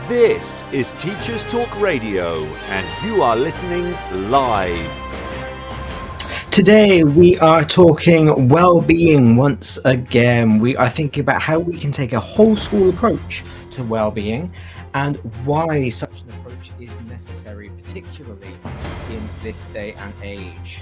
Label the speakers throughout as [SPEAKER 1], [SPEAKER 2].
[SPEAKER 1] This is Teachers Talk Radio, and you are listening live.
[SPEAKER 2] Today we are talking well-being once again. We are thinking about how we can take a whole school approach to well-being and why such an approach is necessary, particularly in this day and age.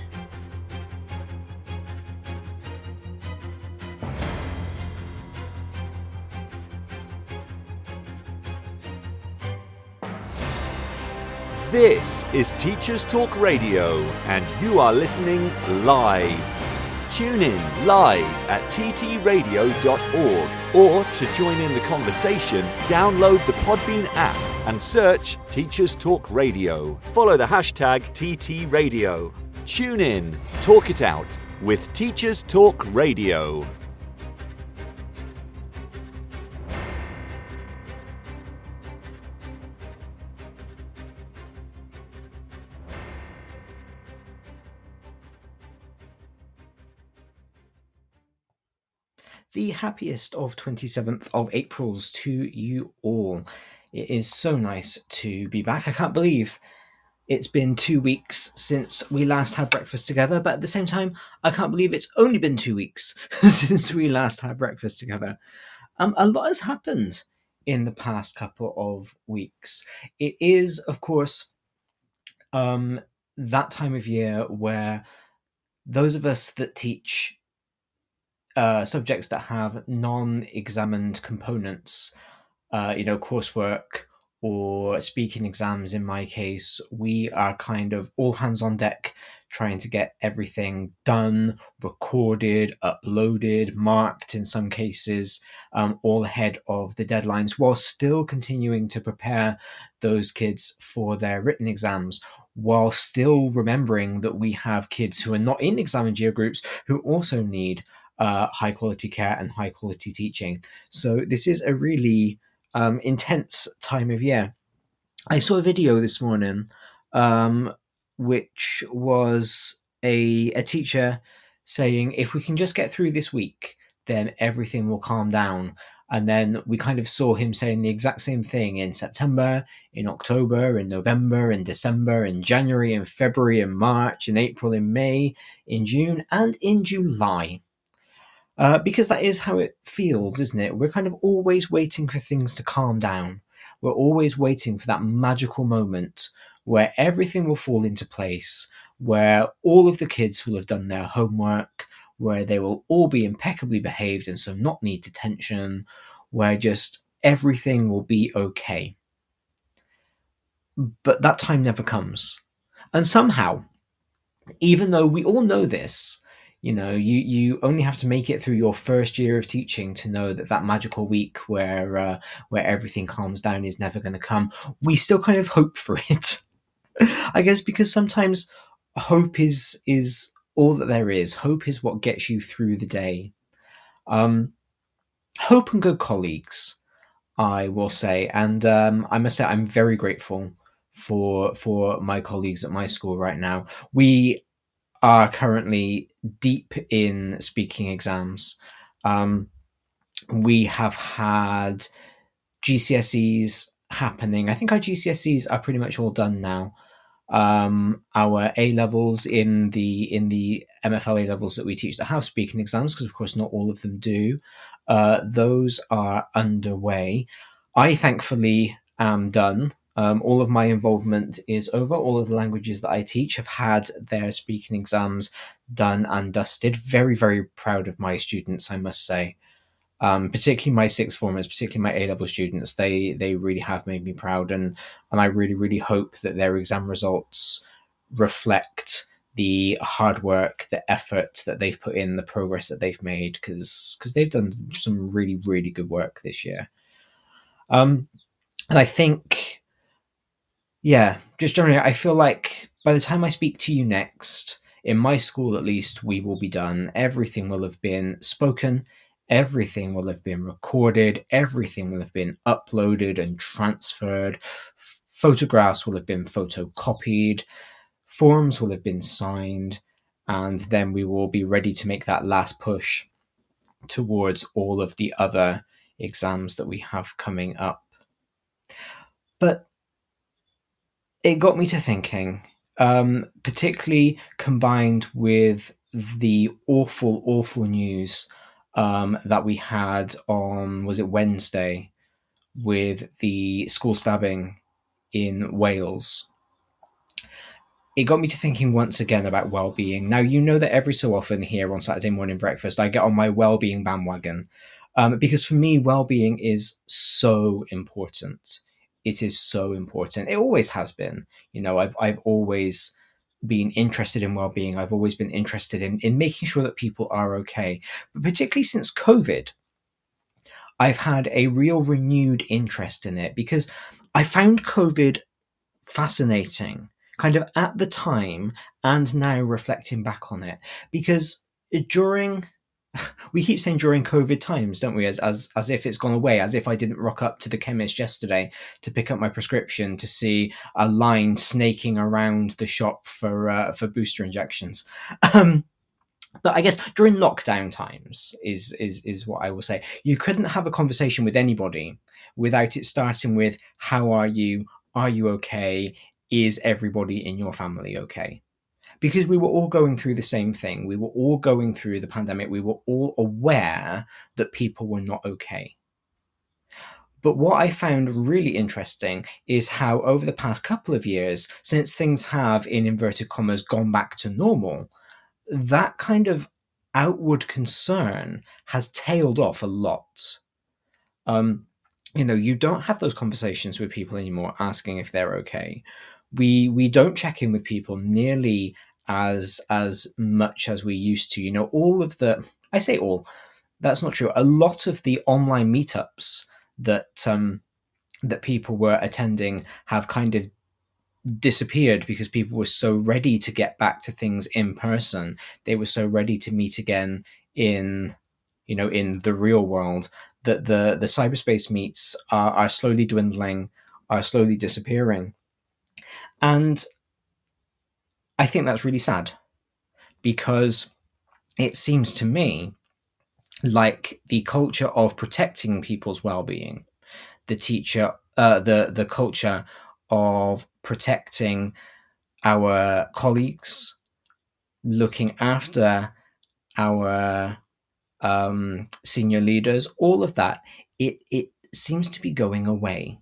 [SPEAKER 1] This is Teachers Talk Radio, and you are listening live. Tune in live at ttradio.org, or to join in the conversation, download the Podbean app and search Teachers Talk Radio. Follow the hashtag TTRadio. Tune in, talk it out with Teachers Talk Radio.
[SPEAKER 2] The happiest of 27th of Aprils to you all. It is so nice to be back. I can't believe it's been 2 weeks since we last had breakfast together, but at the same time, I can't believe it's only been 2 weeks since we last had breakfast together. A lot has happened in the past couple of weeks. It is, of course, that time of year where those of us that teach subjects that have non-examined components, coursework or speaking exams in my case, we are kind of all hands on deck trying to get everything done, recorded, uploaded, marked in some cases, all ahead of the deadlines, while still continuing to prepare those kids for their written exams, while still remembering that we have kids who are not in exam and year groups who also need high quality care and high quality teaching. So this is a really intense time of year. I saw a video this morning which was a teacher saying, if we can just get through this week, then everything will calm down. And then we kind of saw him saying the exact same thing in September, in October, in November, in December, in January, in February, in March, in April, in May, in June, and in July. Because that is how it feels, isn't it? We're kind of always waiting for things to calm down. We're always waiting for that magical moment where everything will fall into place, where all of the kids will have done their homework, where they will all be impeccably behaved and so not need detention, where just everything will be okay. But that time never comes. And somehow, even though we all know this, you only have to make it through your first year of teaching to know that magical week where everything calms down is never going to come. We still kind of hope for it, I guess, because sometimes hope is all that there is. Hope is what gets you through the day. Hope and good colleagues, I will say, and I must say I'm very grateful for my colleagues at my school right now. We are currently deep in speaking exams. We have had GCSEs happening. I think our GCSEs are pretty much all done now. Our A levels in the MFL A levels that we teach that have speaking exams, because of course not all of them do, those are underway. I thankfully am done. All of my involvement is over. All of the languages that I teach have had their speaking exams done and dusted. Very, very proud of my students, I must say. Particularly my sixth formers, particularly my A-level students. They really have made me proud, and I really, really hope that their exam results reflect the hard work, the effort that they've put in, the progress that they've made, because they've done some really, really good work this year. And I think, just generally, I feel like by the time I speak to you next, in my school at least, we will be done. Everything will have been spoken. Everything will have been recorded. Everything will have been uploaded and transferred. Photographs will have been photocopied. Forms will have been signed. And then we will be ready to make that last push towards all of the other exams that we have coming up. But it got me to thinking, particularly combined with the awful news that we had on, was it Wednesday, with the school stabbing in Wales. It got me to thinking once again about well-being. Now, you know that every so often here on Saturday Morning Breakfast, I get on my well-being bandwagon, because for me, well-being is so important. It is so important. It always has been. You know, I've always been interested in well-being. I've always been interested in making sure that people are okay. But particularly since COVID, I've had a real renewed interest in it because I found COVID fascinating, kind of at the time and now reflecting back on it. Because during, we keep saying during COVID times, don't we? As if it's gone away, as if I didn't rock up to the chemist yesterday to pick up my prescription to see a line snaking around the shop for booster injections. But I guess during lockdown times is what I will say. You couldn't have a conversation with anybody without it starting with, how are you? Are you okay? Is everybody in your family okay? Because we were all going through the same thing. We were all going through the pandemic. We were all aware that people were not okay. But what I found really interesting is how over the past couple of years, since things have, in inverted commas, gone back to normal, that kind of outward concern has tailed off a lot. You don't have those conversations with people anymore asking if they're okay. We don't check in with people nearly as much as we used to. All of the, I say all, that's not true. A lot of the online meetups that people were attending have kind of disappeared because people were so ready to get back to things in person. They were so ready to meet again in the real world, that the cyberspace meets are slowly dwindling, are slowly disappearing. And I think that's really sad, because it seems to me like the culture of protecting people's well-being, the culture of protecting our colleagues, looking after our senior leaders, all of that, it seems to be going away.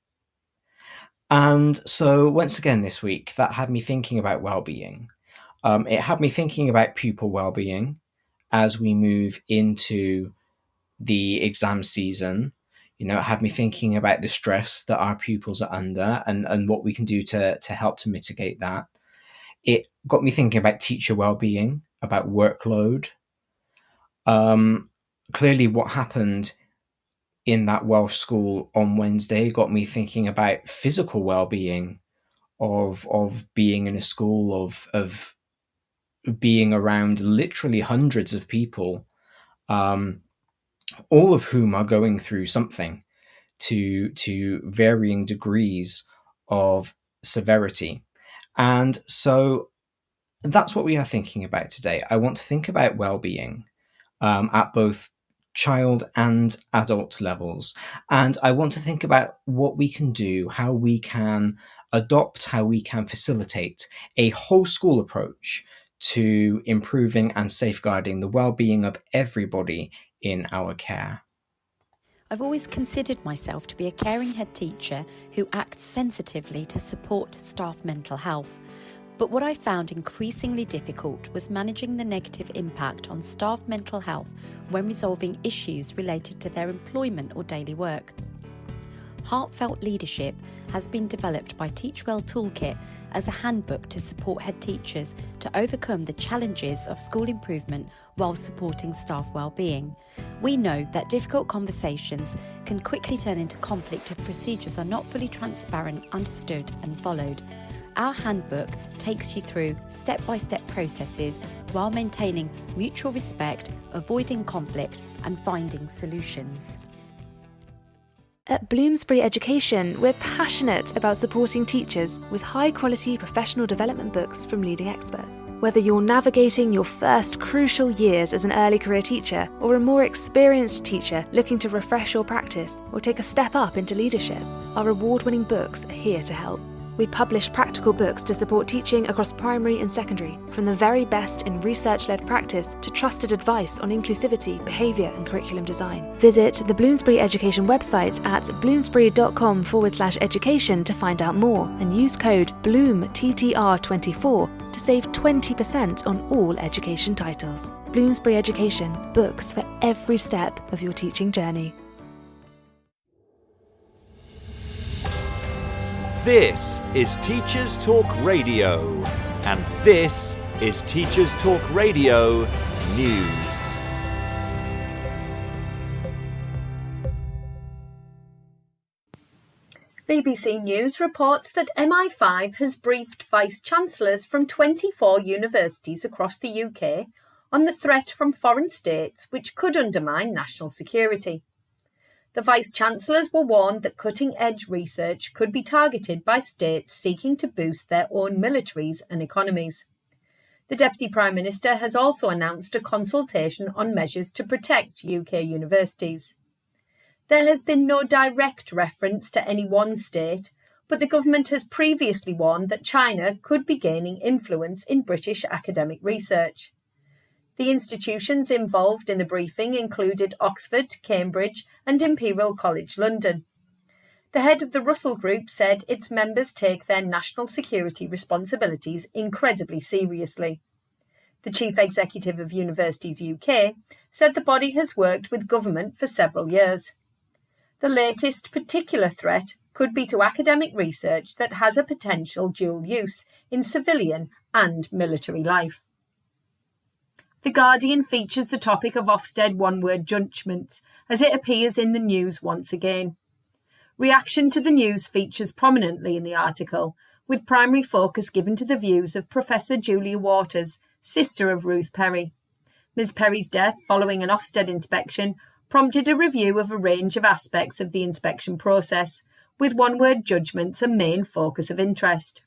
[SPEAKER 2] And so once again this week, that had me thinking about well-being. It had me thinking about pupil well-being as we move into the exam season. It had me thinking about the stress that our pupils are under and what we can do to help to mitigate that. It got me thinking about teacher well-being, about workload. Clearly what happened in that Welsh school on Wednesday got me thinking about physical well-being, of being in a school, of being around literally hundreds of people, all of whom are going through something to varying degrees of severity. And so that's what we are thinking about today. I want to think about well-being at both child and adult levels. And I want to think about what we can do, how we can adopt, how we can facilitate a whole school approach to improving and safeguarding the well-being of everybody in our care.
[SPEAKER 3] I've always considered myself to be a caring head teacher who acts sensitively to support staff mental health. But what I found increasingly difficult was managing the negative impact on staff mental health when resolving issues related to their employment or daily work. Heartfelt Leadership has been developed by Teachwell Toolkit as a handbook to support head teachers to overcome the challenges of school improvement while supporting staff well-being. We know that difficult conversations can quickly turn into conflict if procedures are not fully transparent, understood and followed. Our handbook takes you through step-by-step processes while maintaining mutual respect, avoiding conflict and finding solutions.
[SPEAKER 4] At Bloomsbury Education, we're passionate about supporting teachers with high-quality professional development books from leading experts. Whether you're navigating your first crucial years as an early career teacher or a more experienced teacher looking to refresh your practice or take a step up into leadership, our award-winning books are here to help. We publish practical books to support teaching across primary and secondary, from the very best in research-led practice to trusted advice on inclusivity, behaviour and curriculum design. Visit the Bloomsbury Education website at bloomsbury.com/education to find out more and use code BLOOMTTR24 to save 20% on all education titles. Bloomsbury Education, books for every step of your teaching journey.
[SPEAKER 1] This is Teachers Talk Radio, and this is Teachers Talk Radio News.
[SPEAKER 5] BBC News reports that MI5 has briefed Vice-Chancellors from 24 universities across the UK on the threat from foreign states which could undermine national security. The Vice-Chancellors were warned that cutting-edge research could be targeted by states seeking to boost their own militaries and economies. The Deputy Prime Minister has also announced a consultation on measures to protect UK universities. There has been no direct reference to any one state, but the government has previously warned that China could be gaining influence in British academic research. The institutions involved in the briefing included Oxford, Cambridge and Imperial College London. The head of the Russell Group said its members take their national security responsibilities incredibly seriously. The Chief Executive of Universities UK said the body has worked with government for several years. The latest particular threat could be to academic research that has a potential dual use in civilian and military life. The Guardian features the topic of Ofsted one-word judgments as it appears in the news once again. Reaction to the news features prominently in the article, with primary focus given to the views of Professor Julia Waters, sister of Ruth Perry. Ms Perry's death following an Ofsted inspection prompted a review of a range of aspects of the inspection process, with one-word judgments a main focus of interest.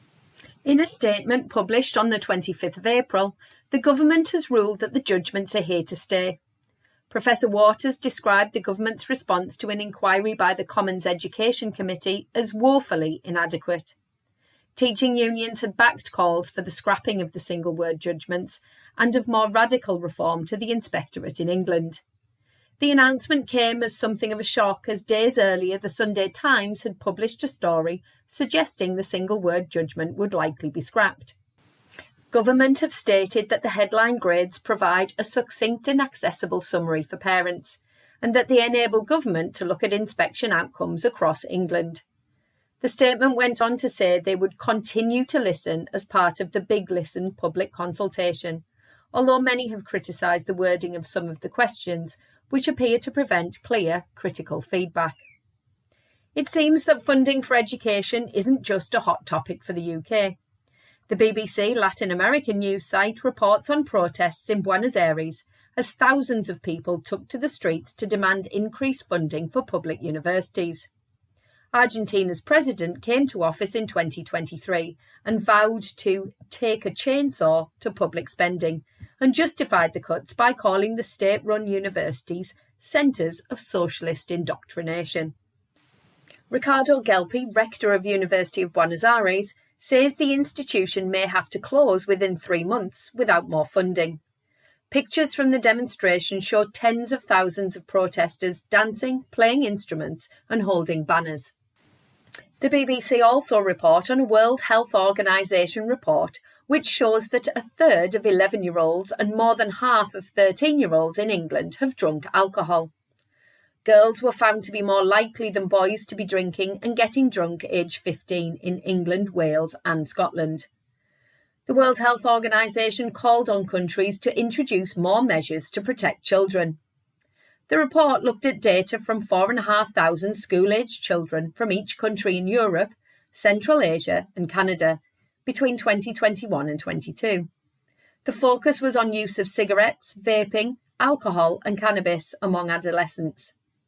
[SPEAKER 5] In a statement published on the 25th of April, the government has ruled that the judgments are here to stay. Professor Waters described the government's response to an inquiry by the Commons Education Committee as woefully inadequate. Teaching unions had backed calls for the scrapping of the single-word judgments and of more radical reform to the inspectorate in England. The announcement came as something of a shock, as days earlier the Sunday Times had published a story suggesting the single-word judgment would likely be scrapped. Government have stated that the headline grades provide a succinct and accessible summary for parents, and that they enable government to look at inspection outcomes across England. The statement went on to say they would continue to listen as part of the Big Listen public consultation, although many have criticised the wording of some of the questions, which appear to prevent clear, critical feedback. It seems that funding for education isn't just a hot topic for the UK. The BBC Latin American news site reports on protests in Buenos Aires as thousands of people took to the streets to demand increased funding for public universities. Argentina's president came to office in 2023 and vowed to take a chainsaw to public spending and justified the cuts by calling the state-run universities centres of socialist indoctrination. Ricardo Gelpi, rector of University of Buenos Aires, says the institution may have to close within 3 months without more funding. Pictures from the demonstration show tens of thousands of protesters dancing, playing instruments and holding banners. The BBC also report on a World Health Organization report which shows that a third of 11-year-olds and more than half of 13-year-olds in England have drunk alcohol. Girls were found to be more likely than boys to be drinking and getting drunk aged 15 in England, Wales and Scotland. The World Health Organization called on countries to introduce more measures to protect children. The report looked at data from 4,500 school-aged children from each country in Europe, Central Asia and Canada between 2021 and 22. The focus was on use of cigarettes, vaping, alcohol and cannabis among adolescents.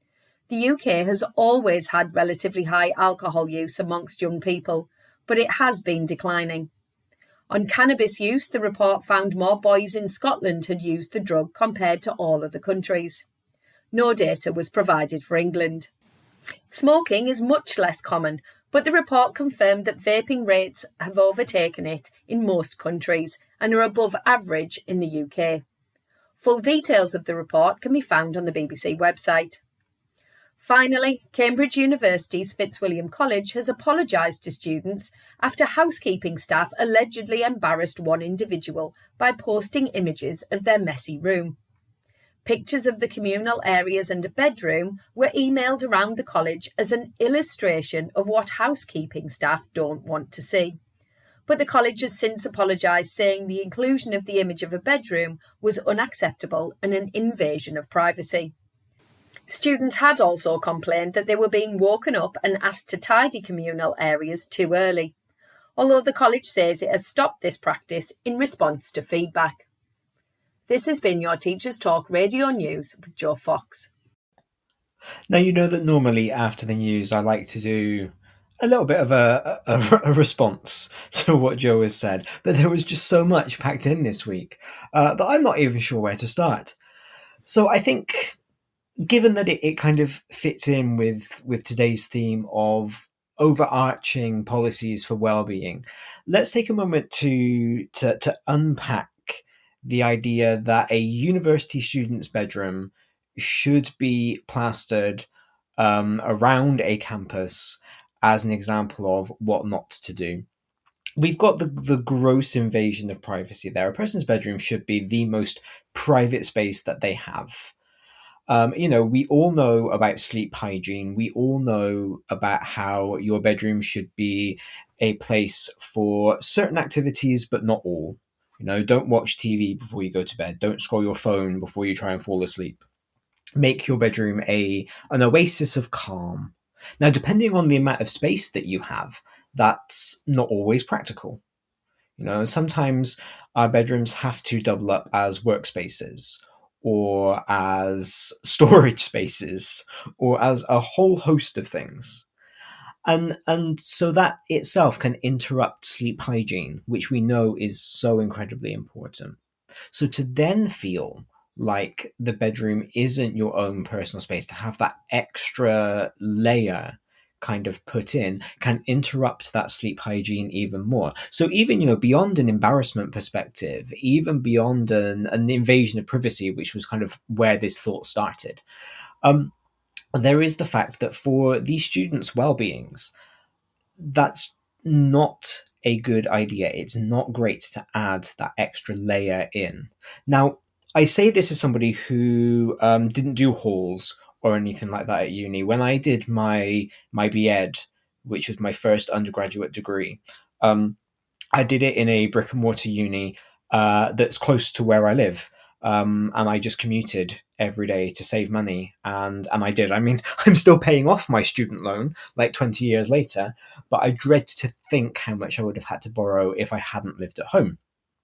[SPEAKER 5] The UK has always had relatively high alcohol use amongst young people, but it has been declining. On cannabis use, the report found more boys in Scotland had used the drug compared to all other countries. No data was provided for England. Smoking is much less common, but the report confirmed that vaping rates have overtaken it in most countries and are above average in the UK. Full details of the report can be found on the BBC website. Finally, Cambridge University's Fitzwilliam College has apologised to students after housekeeping staff allegedly embarrassed one individual by posting images of their messy room. Pictures of the communal areas and a bedroom were emailed around the college as an illustration of what housekeeping staff don't want to see. But the college has since apologised, saying the inclusion of the image of a bedroom was unacceptable and an invasion of privacy. Students had also complained that they were being woken up and asked to tidy communal areas too early, although the college says it has stopped this practice in response to feedback. This has been your Teachers Talk Radio News with Joe Fox.
[SPEAKER 2] Now, you know that normally after the news I like to do a little bit of a response to what Joe has said, but there was just so much packed in this week that I'm not even sure where to start. So I think, given that it kind of fits in with today's theme of overarching policies for well-being, let's take a moment to unpack the idea that a university student's bedroom should be plastered around a campus as an example of what not to do. We've got the gross invasion of privacy there. A person's bedroom should be the most private space that they have. We all know about sleep hygiene. We all know about how your bedroom should be a place for certain activities, but not all. Don't watch TV before you go to bed. Don't scroll your phone before you try and fall asleep. Make your bedroom an oasis of calm. Now, depending on the amount of space that you have, that's not always practical. Sometimes our bedrooms have to double up as workspaces, or as storage spaces, or as a whole host of things. And so that itself can interrupt sleep hygiene, which we know is so incredibly important. So to then feel like the bedroom isn't your own personal space, to have that extra layer kind of put in, can interrupt that sleep hygiene even more. So even, beyond an embarrassment perspective, even beyond an invasion of privacy, which was kind of where this thought started, there is the fact that for these students' well-beings, that's not a good idea. It's not great to add that extra layer in. Now, I say this as somebody who didn't do halls or anything like that at uni. When I did my B.Ed, which was my first undergraduate degree, I did it in a brick and mortar uni that's close to where I live. And I just commuted every day to save money. And I did. I mean, I'm still paying off my student loan like 20 years later, but I dread to think how much I would have had to borrow if I hadn't lived at home.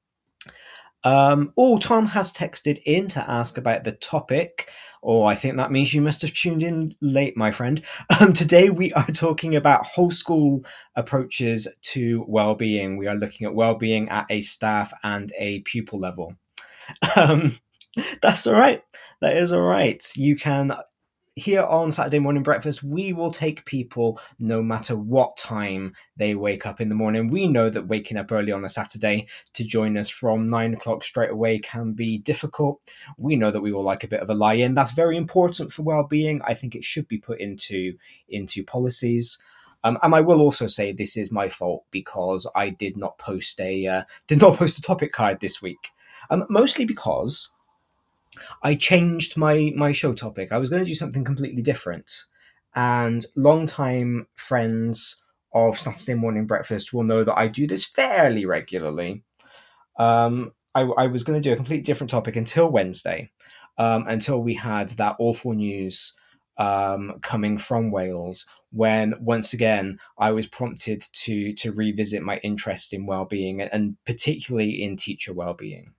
[SPEAKER 2] Tom has texted in to ask about the topic. I think that means you must have tuned in late, my friend. Today we are talking about whole school approaches to well-being. We are looking at well-being at a staff and a pupil level. That's all right. That is all right. You can, here on Saturday Morning Breakfast, we will take people no matter what time they wake up in the morning. We know that waking up early on a Saturday to join us from 9 o'clock straight away can be difficult. We know that we all like a bit of a lie-in. That's very important for well-being. I think it should be put into policies. And I will also say this is my fault because I did not post a topic card this week. Mostly because I changed my show topic. I was going to do something completely different. And longtime friends of Saturday Morning Breakfast will know that I do this fairly regularly. I was going to do a completely different topic until Wednesday, until we had that awful news coming from Wales, when once again I was prompted to revisit my interest in well-being, and particularly in teacher well-being.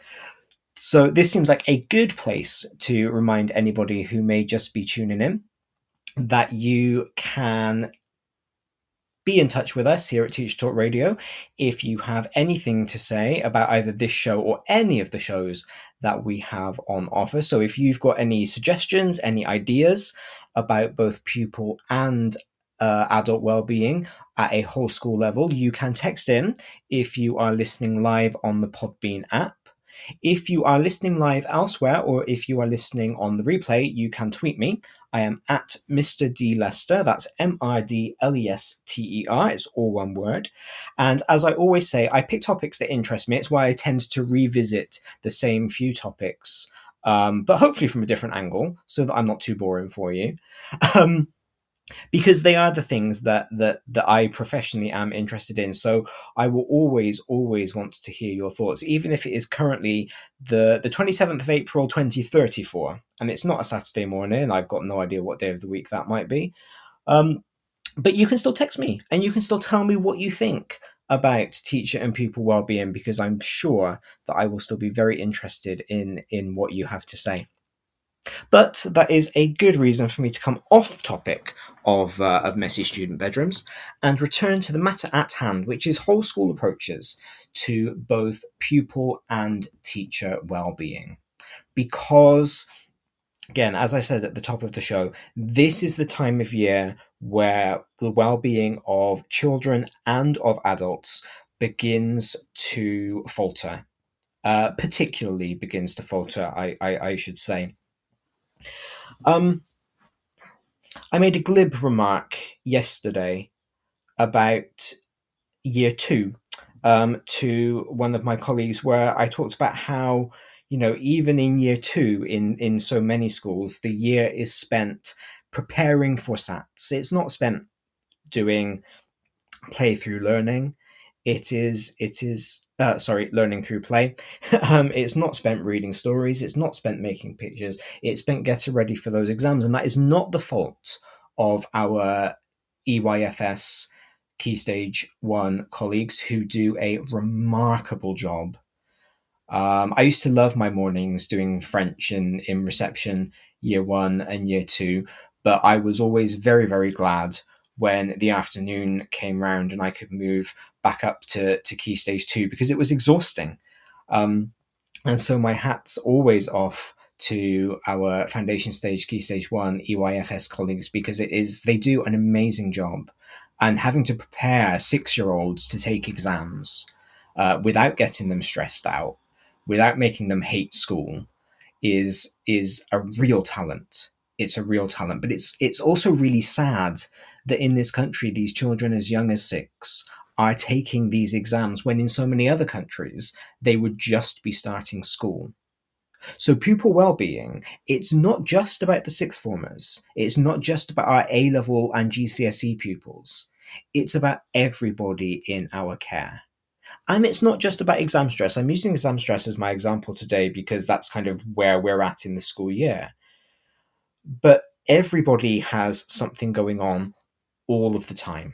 [SPEAKER 2] So this seems like a good place to remind anybody who may just be tuning in that you can be in touch with us here at Teacher Talk Radio if you have anything to say about either this show or any of the shows that we have on offer. So if you've got any suggestions, any ideas about both pupil and adult well-being at a whole school level, you can text in if you are listening live on the Podbean app. If you are listening live elsewhere, or if you are listening on the replay, you can tweet me. I am at Mr. D. Lester. That's MRDLESTER. It's all one word. And as I always say, I pick topics that interest me. It's why I tend to revisit the same few topics, but hopefully from a different angle, so that I'm not too boring for you. Because they are the things that I professionally am interested in. So I will always want to hear your thoughts, even if it is currently the 27th of April 2034, and it's not a Saturday morning, and I've got no idea what day of the week that might be. But you can still text me, and you can still tell me what you think about teacher and pupil wellbeing, because I'm sure that I will still be very interested in what you have to say. But that is a good reason for me to come off topic of messy student bedrooms and return to the matter at hand, which is whole school approaches to both pupil and teacher well-being. Because, again, as I said at the top of the show, this is the time of year where the well-being of children and of adults begins to falter. Particularly begins to falter, I should say. I made a glib remark yesterday about year 2 to one of my colleagues, where I talked about how, even in year 2 in so many schools, the year is spent preparing for SATs. It's not spent doing play through learning. It is learning through play. It's not spent reading stories. It's not spent making pictures. It's spent getting ready for those exams. And that is not the fault of our EYFS Key Stage 1 colleagues, who do a remarkable job. I used to love my mornings doing French in reception year 1 and year 2, but I was always very, very glad when the afternoon came round and I could move back up to Key Stage 2, because it was exhausting. And so my hat's always off to our Foundation Stage, Key Stage 1 EYFS colleagues, because they do an amazing job. And having to prepare 6-year-olds to take exams without getting them stressed out, without making them hate school, is a real talent. It's a real talent. But it's also really sad that in this country, these children as young as 6 are taking these exams, when in so many other countries, they would just be starting school. So pupil well-being, it's not just about the sixth formers. It's not just about our A-level and GCSE pupils. It's about everybody in our care. And it's not just about exam stress. I'm using exam stress as my example today because that's kind of where we're at in the school year. But everybody has something going on all of the time.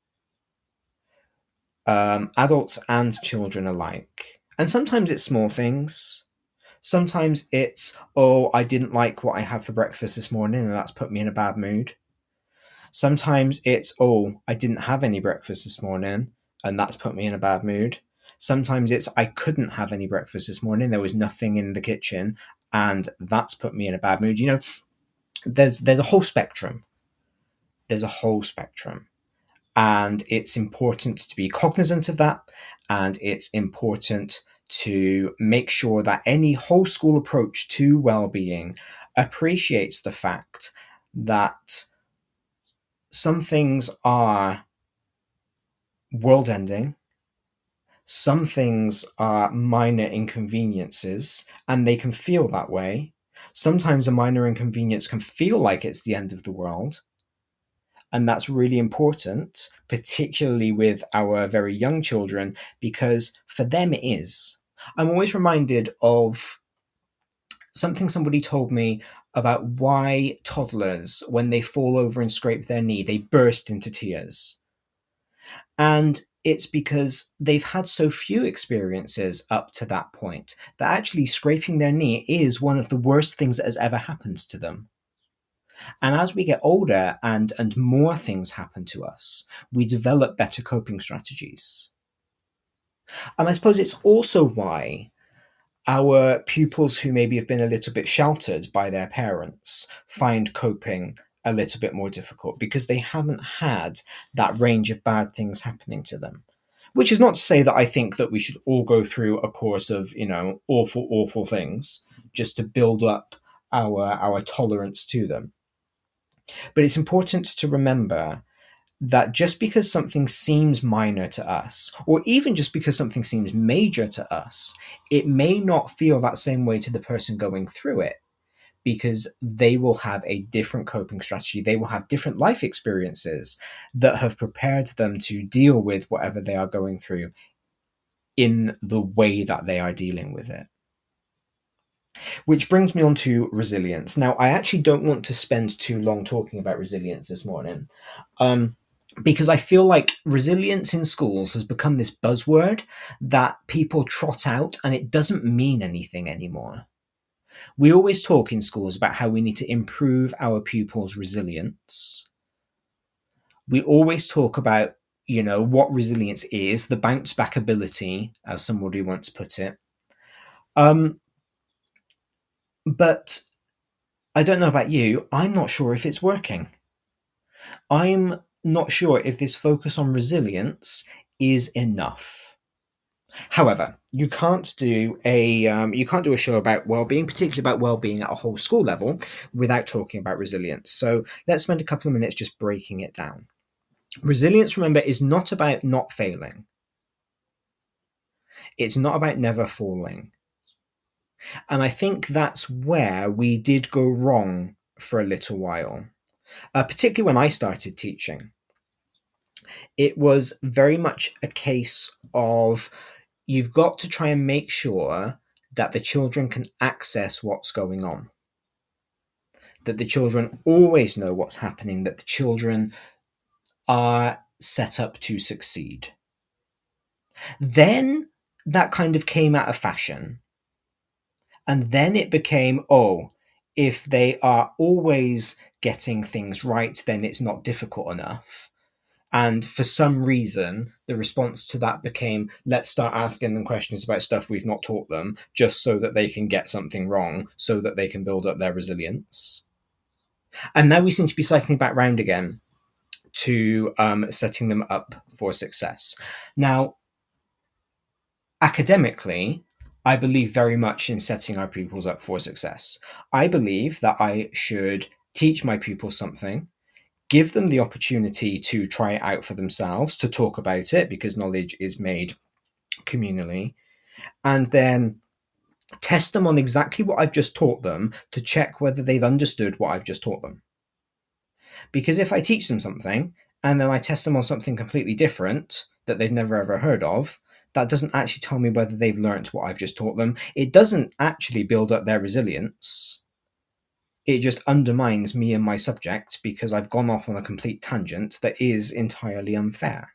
[SPEAKER 2] Adults and children alike. And sometimes it's small things. Sometimes it's, I didn't like what I had for breakfast this morning and that's put me in a bad mood. Sometimes it's, I didn't have any breakfast this morning and that's put me in a bad mood. Sometimes it's, I couldn't have any breakfast this morning. There was nothing in the kitchen and that's put me in a bad mood. There's a whole spectrum. There's a whole spectrum. And it's important to be cognizant of that. And it's important to make sure that any whole school approach to well-being appreciates the fact that some things are world-ending, some things are minor inconveniences, and they can feel that way. Sometimes a minor inconvenience can feel like it's the end of the world. And that's really important, particularly with our very young children, because for them it is. I'm always reminded of something somebody told me about why toddlers, when they fall over and scrape their knee, they burst into tears. And it's because they've had so few experiences up to that point that actually scraping their knee is one of the worst things that has ever happened to them. And as we get older and more things happen to us, we develop better coping strategies. And I suppose it's also why our pupils who maybe have been a little bit sheltered by their parents find coping a little bit more difficult, because they haven't had that range of bad things happening to them. Which is not to say that I think that we should all go through a course of, awful things just to build up our tolerance to them. But it's important to remember that just because something seems minor to us, or even just because something seems major to us, it may not feel that same way to the person going through it, because they will have a different coping strategy. They will have different life experiences that have prepared them to deal with whatever they are going through in the way that they are dealing with it. Which brings me on to resilience. Now, I actually don't want to spend too long talking about resilience this morning, because I feel like resilience in schools has become this buzzword that people trot out, and it doesn't mean anything anymore. We always talk in schools about how we need to improve our pupils' resilience. We always talk about, what resilience is, the bounce back ability, as somebody once put it. But I don't know about you, I'm not sure if it's working. I'm not sure if this focus on resilience is enough. However, you can't do a show about well-being, particularly about well-being at a whole school level, without talking about resilience. So let's spend a couple of minutes just breaking it down. Resilience, remember, is not about not failing. It's not about never falling. And I think that's where we did go wrong for a little while, particularly when I started teaching. It was very much a case of you've got to try and make sure that the children can access what's going on, that the children always know what's happening, that the children are set up to succeed. Then that kind of came out of fashion. And then it became, if they are always getting things right, then it's not difficult enough. And for some reason, the response to that became, let's start asking them questions about stuff we've not taught them, just so that they can get something wrong, so that they can build up their resilience. And now we seem to be cycling back round again to setting them up for success. Now, academically, I believe very much in setting our pupils up for success. I believe that I should teach my pupils something, give them the opportunity to try it out for themselves, to talk about it, because knowledge is made communally, and then test them on exactly what I've just taught them to check whether they've understood what I've just taught them. Because if I teach them something and then I test them on something completely different that they've never ever heard of, that doesn't actually tell me whether they've learnt what I've just taught them. It doesn't actually build up their resilience. It just undermines me and my subject, because I've gone off on a complete tangent that is entirely unfair.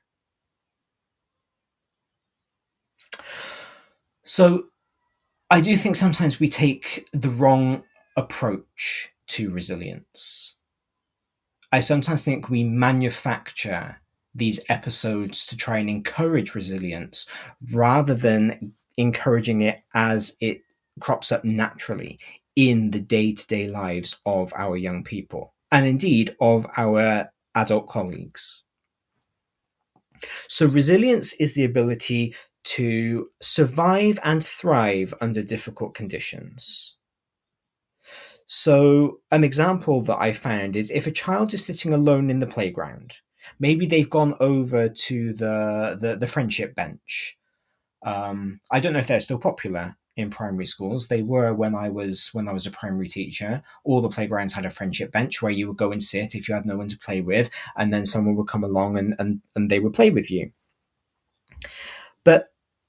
[SPEAKER 2] So I do think sometimes we take the wrong approach to resilience. I sometimes think we manufacture these episodes to try and encourage resilience rather than encouraging it as it crops up naturally in the day-to-day lives of our young people, and indeed of our adult colleagues. So resilience is the ability to survive and thrive under difficult conditions. So an example that I found is if a child is sitting alone in the playground, maybe they've gone over to the friendship bench. I don't know if they're still popular in primary schools. They were when I was a primary teacher. All the playgrounds had a friendship bench where you would go and sit if you had no one to play with, and then someone would come along and they would play with you. But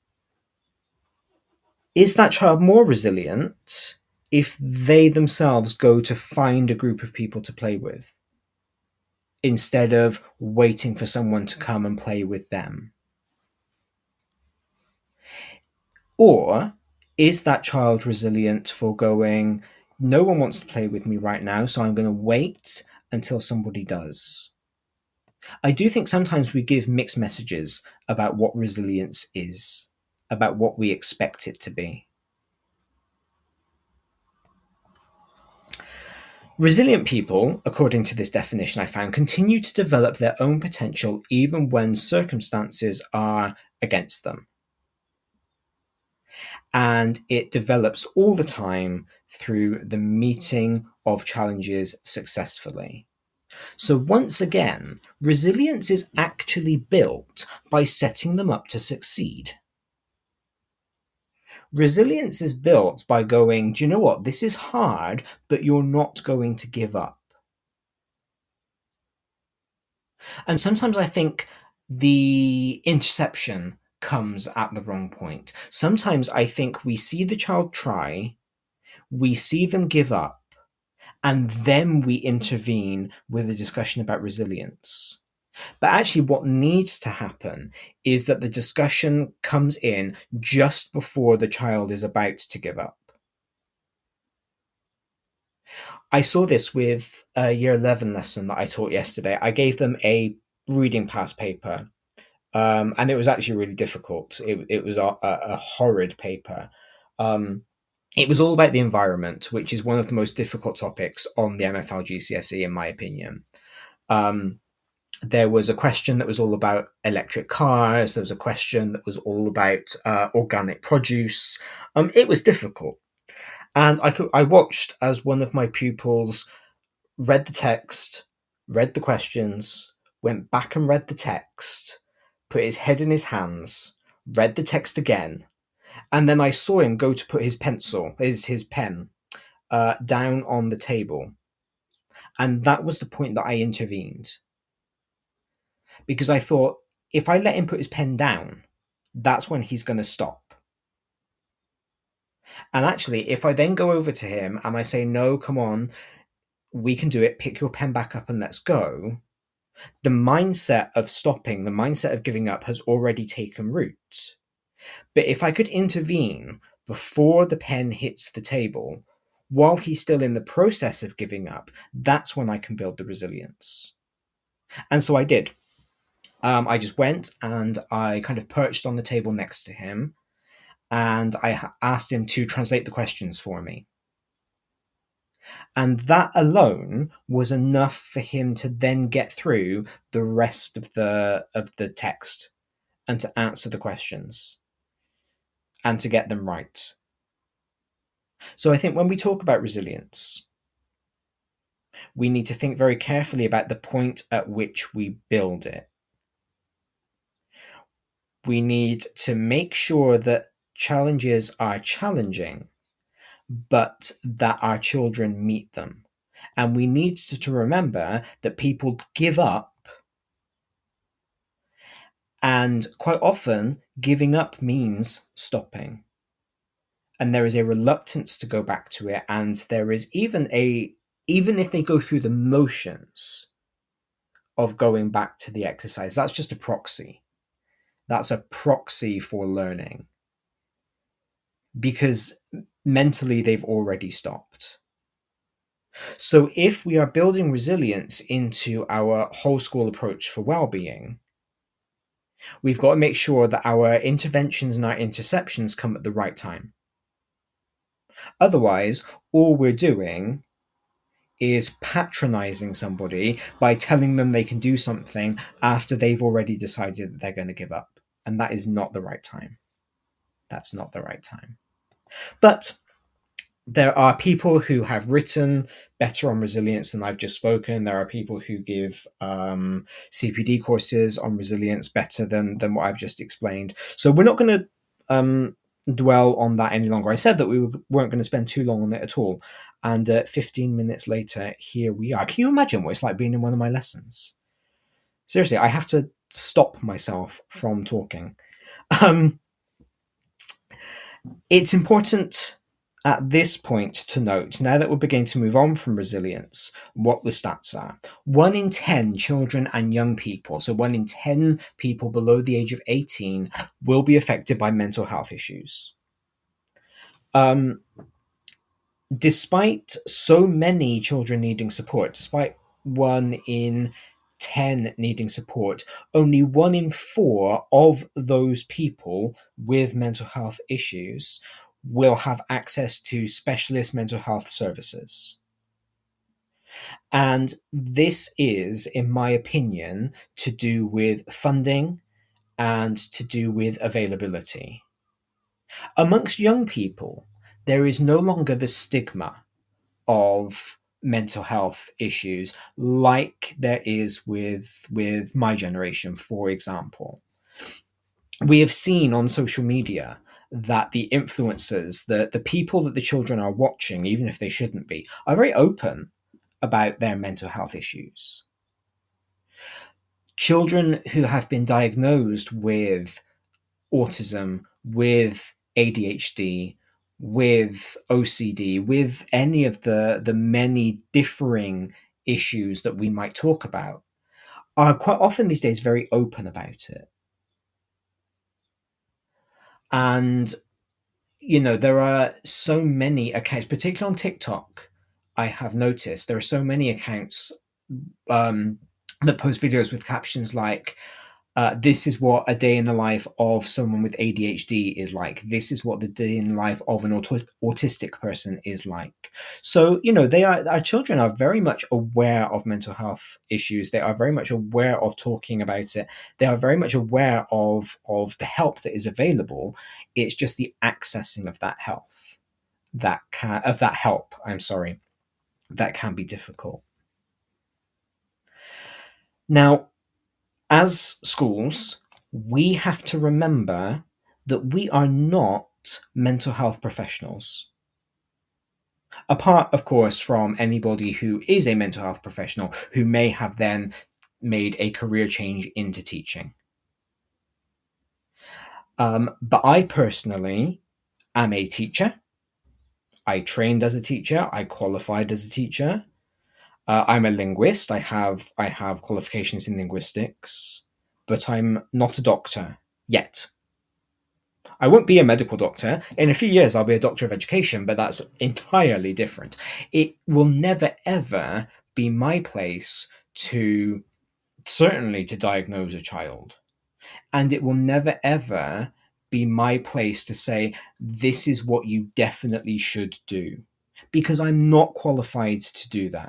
[SPEAKER 2] is that child more resilient if they themselves go to find a group of people to play with, instead of waiting for someone to come and play with them? Or is that child resilient for going, No one wants to play with me right now, so I'm going to wait until somebody does. I do think sometimes we give mixed messages about what resilience is, about what we expect it to be. Resilient people, according to this definition I found, continue to develop their own potential even when circumstances are against them. And it develops all the time through the meeting of challenges successfully. So once again, resilience is actually built by setting them up to succeed. Resilience is built by going, do you know what? This is hard, but you're not going to give up. And sometimes I think the interception comes at the wrong point. Sometimes I think we see the child try, we see them give up, and then we intervene with a discussion about resilience. But actually, what needs to happen is that the discussion comes in just before the child is about to give up. I saw this with a year 11 lesson that I taught yesterday. I gave them a reading past paper, and it was actually really difficult. It was a horrid paper. It was all about the environment, which is one of the most difficult topics on the MFL GCSE, in my opinion. There was a question that was all about electric cars. There was a question that was all about organic produce. It was difficult. And I watched as one of my pupils read the text, read the questions, went back and read the text, put his head in his hands, read the text again, and then I saw him go to put his pencil, his pen, down on the table. And that was the point that I intervened. Because I thought, if I let him put his pen down, that's when he's going to stop. And actually, if I then go over to him and I say, no, come on, we can do it, pick your pen back up and let's go, the mindset of stopping, the mindset of giving up has already taken root. But if I could intervene before the pen hits the table, while he's still in the process of giving up, that's when I can build the resilience. And so I did. I just went and I kind of perched on the table next to him, and I asked him to translate the questions for me. And that alone was enough for him to then get through the rest of the text and to answer the questions and to get them right. So I think when we talk about resilience, we need to think very carefully about the point at which we build it. We need to make sure that challenges are challenging, but that our children meet them. And we need to remember that people give up, and quite often giving up means stopping. And there is a reluctance to go back to it, and there is even if they go through the motions of going back to the exercise, that's just a proxy. That's a proxy for learning, because mentally they've already stopped. So if we are building resilience into our whole school approach for well-being, we've got to make sure that our interventions and our interceptions come at the right time. Otherwise, all we're doing is patronizing somebody by telling them they can do something after they've already decided that they're going to give up. And that is not the right time. That's not the right time. But there are people who have written better on resilience than I've just spoken. There are people who give CPD courses on resilience better than what I've just explained. So we're not going to dwell on that any longer. I said that we weren't going to spend too long on it at all. And 15 minutes later, here we are. Can you imagine what it's like being in one of my lessons? Seriously, I have to stop myself from talking. It's important at this point to note, now that we're beginning to move on from resilience, what the stats are. 1 in 10 children and young people, so 1 in 10 people below the age of 18, will be affected by mental health issues. despite so many children needing support, despite 1 in 10 needing support, only 1 in 4 of those people with mental health issues will have access to specialist mental health services. And this is, in my opinion, to do with funding and to do with availability. Amongst young people, there is no longer the stigma of mental health issues like there is with my generation, for example. We have seen on social media that the influencers, the people that the children are watching, even if they shouldn't be, are very open about their mental health issues. Children who have been diagnosed with autism, with ADHD, with OCD, with any of the many differing issues that we might talk about, are quite often these days very open about it. And, there are so many accounts, particularly on TikTok, I have noticed there are so many accounts that post videos with captions like, this is what a day in the life of someone with ADHD is like. This is what the day in the life of an autistic person is like. So, our children are very much aware of mental health issues. They are very much aware of talking about it. They are very much aware of the help that is available. It's just the accessing of that help that can be difficult. Now, as schools, we have to remember that we are not mental health professionals. Apart, of course, from anybody who is a mental health professional who may have then made a career change into teaching. But I personally am a teacher. I trained as a teacher. I qualified as a teacher. I'm a linguist. I have qualifications in linguistics, but I'm not a doctor yet. I won't be a medical doctor. In a few years, I'll be a doctor of education, but that's entirely different. It will never, ever be my place to diagnose a child. And it will never, ever be my place to say, this is what you definitely should do, because I'm not qualified to do that.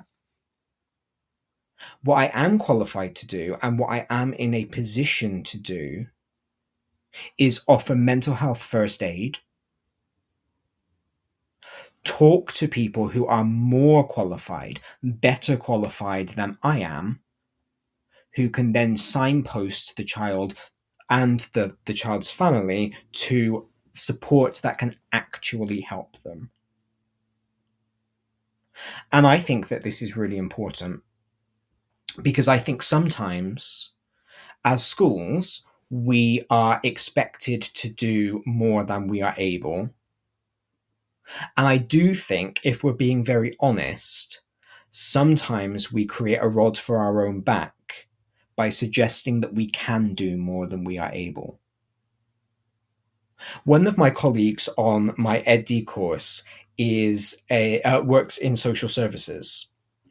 [SPEAKER 2] What I am qualified to do, and what I am in a position to do, is offer mental health first aid, talk to people who are more qualified, better qualified than I am, who can then signpost the child and the child's family to support that can actually help them. And I think that this is really important, because I think sometimes as schools, we are expected to do more than we are able. And I do think, if we're being very honest, sometimes we create a rod for our own back by suggesting that we can do more than we are able. One of my colleagues on my EdD course works in social services.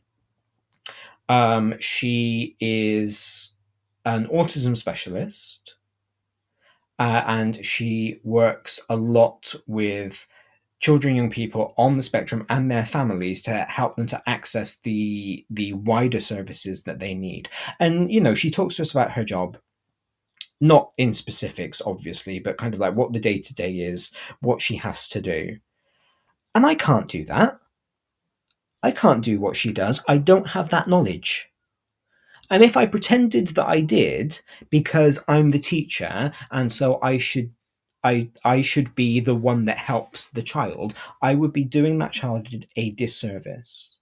[SPEAKER 2] She is an autism specialist, and she works a lot with children, young people on the spectrum and their families to help them to access the wider services that they need. And, she talks to us about her job, not in specifics, obviously, but kind of like what the day-to-day is, what she has to do. And I can't do that. I can't do what she does. I don't have that knowledge. And if I pretended that I did, because I'm the teacher, and so I should be the one that helps the child, I would be doing that child a disservice.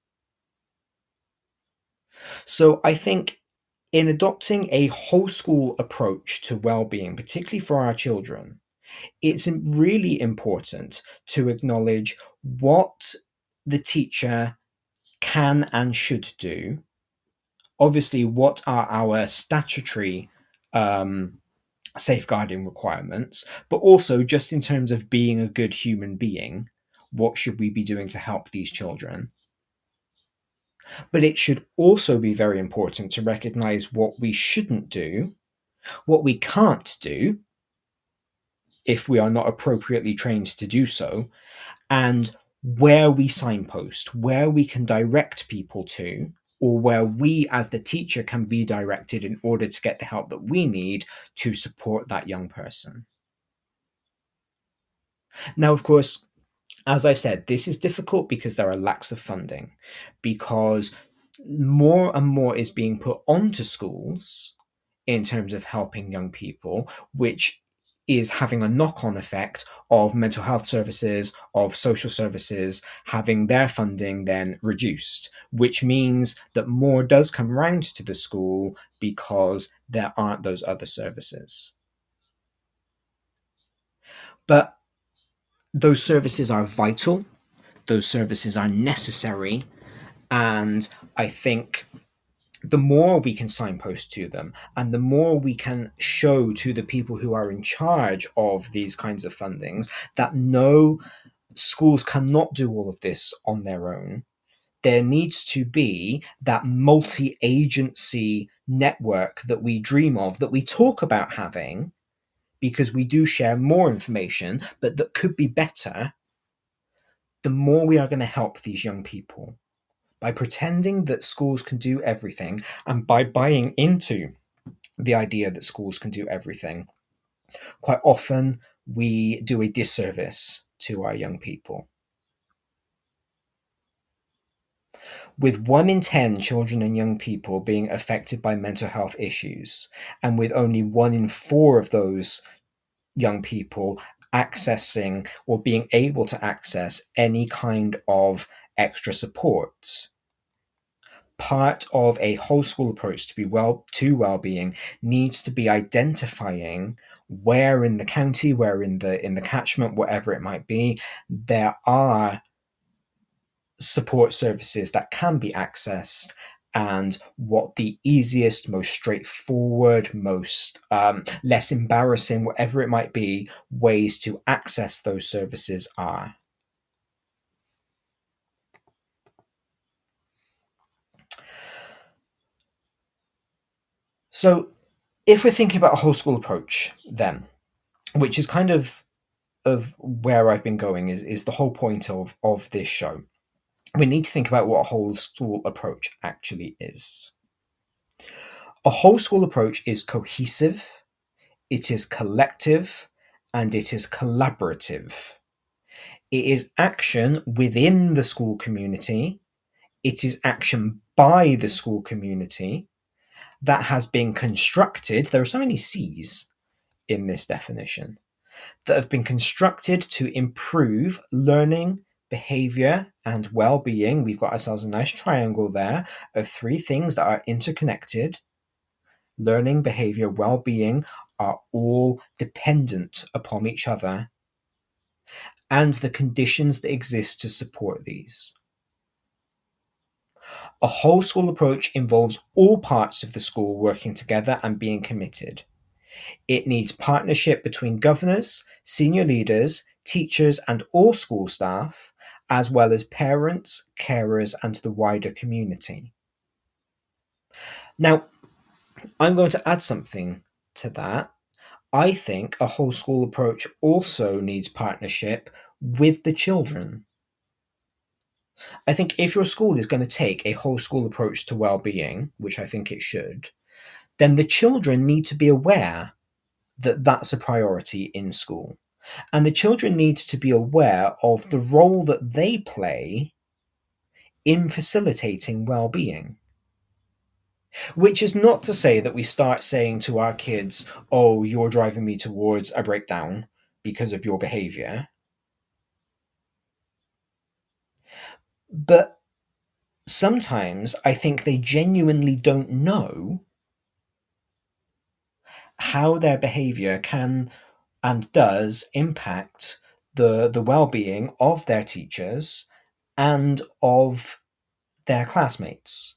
[SPEAKER 2] So I think in adopting a whole school approach to well-being, particularly for our children, it's really important to acknowledge what the teacher can and should do. Obviously, what are our statutory safeguarding requirements, but also just in terms of being a good human being, what should we be doing to help these children. But it should also be very important to recognize what we shouldn't do, what we can't do if we are not appropriately trained to do so, and where we signpost, where we can direct people to, or where we as the teacher can be directed in order to get the help that we need to support that young person. Now, of course, as I've said, this is difficult because there are lacks of funding, because more and more is being put onto schools in terms of helping young people, which is having a knock-on effect of mental health services, of social services, having their funding then reduced, which means that more does come round to the school because there aren't those other services. But those services are vital, those services are necessary, and I think the more we can signpost to them and the more we can show to the people who are in charge of these kinds of fundings that no, schools cannot do all of this on their own, there needs to be that multi-agency network that we dream of, that we talk about having, because we do share more information, but that could be better. The more we are going to help these young people. By pretending that schools can do everything and by buying into the idea that schools can do everything, quite often we do a disservice to our young people. With 1 in 10 children and young people being affected by mental health issues, and with only 1 in 4 of those young people accessing or being able to access any kind of extra support, part of a whole school approach to well-being needs to be identifying where in the county, where in the catchment, whatever it might be, there are support services that can be accessed, and what the easiest, most straightforward, most less embarrassing, whatever it might be, ways to access those services are. So if we're thinking about a whole school approach then, which is kind of where I've been going, is the whole point of this show, we need to think about what a whole school approach actually is. A whole school approach is cohesive, it is collective, and it is collaborative. It is action within the school community, it is action by the school community that has been constructed. There are so many C's in this definition that have been constructed to improve learning, behavior, and well-being. We've got ourselves a nice triangle there of 3 things that are interconnected. Learning, behavior, well-being are all dependent upon each other and the conditions that exist to support these. A whole school approach involves all parts of the school working together and being committed. It needs partnership between governors, senior leaders, teachers, and all school staff, as well as parents, carers, and the wider community. Now, I'm going to add something to that. I think a whole school approach also needs partnership with the children. I think if your school is going to take a whole school approach to well-being, which I think it should, then the children need to be aware that that's a priority in school. And the children need to be aware of the role that they play in facilitating well-being. Which is not to say that we start saying to our kids, oh, you're driving me towards a breakdown because of your behavior. But sometimes I think they genuinely don't know how their behavior can and does impact the well-being of their teachers and of their classmates.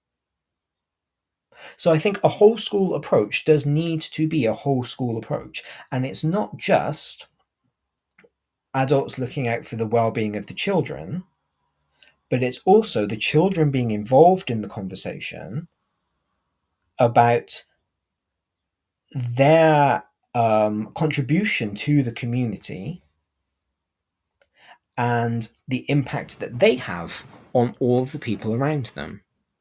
[SPEAKER 2] So I think a whole school approach does need to be a whole school approach, and it's not just adults looking out for the well-being of the children, but it's also the children being involved in the conversation about their contribution to the community and the impact that they have on all of the people around them.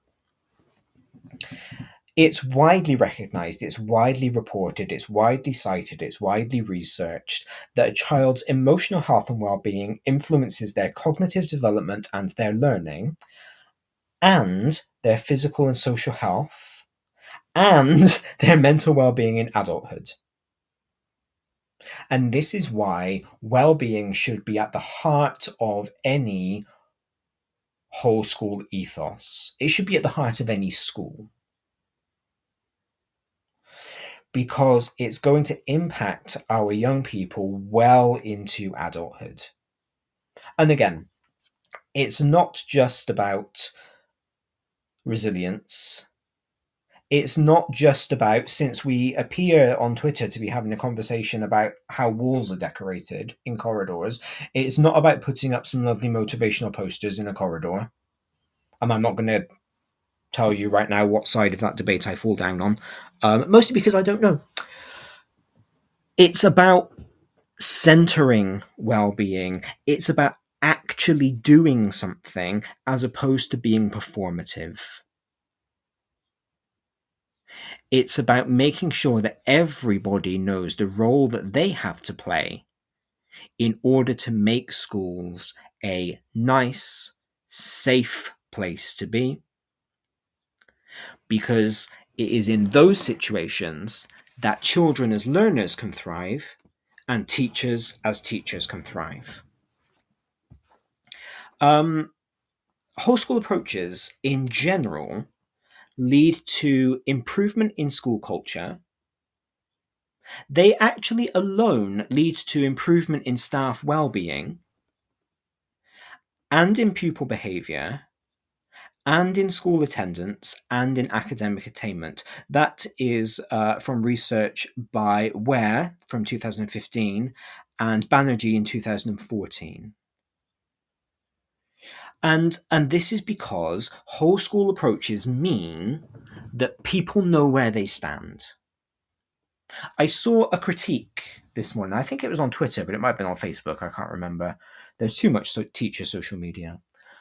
[SPEAKER 2] It's widely recognized, it's widely reported, it's widely cited, it's widely researched that a child's emotional health and well-being influences their cognitive development and their learning, and their physical and social health, and their mental well-being in adulthood. And this is why well-being should be at the heart of any whole school ethos. It should be at the heart of any school, because it's going to impact our young people well into adulthood. And again, it's not just about resilience. It's not just about, since we appear on Twitter to be having a conversation about how walls are decorated in corridors, it's not about putting up some lovely motivational posters in a corridor. And I'm not going to tell you right now what side of that debate I fall down on, mostly because I don't know. It's about centering well-being. It's about actually doing something as opposed to being performative. It's about making sure that everybody knows the role that they have to play in order to make schools a nice, safe place to be. Because it is in those situations that children as learners can thrive and teachers as teachers can thrive. Whole school approaches in general lead to improvement in school culture. They actually alone lead to improvement in staff well-being and in pupil behaviour and in school attendance and in academic attainment. That is from research by Ware from 2015 and Banerjee in 2014. And this is because whole school approaches mean that people know where they stand. I saw a critique this morning. I think it was on Twitter, but it might have been on Facebook. I can't remember. There's too much teacher social media.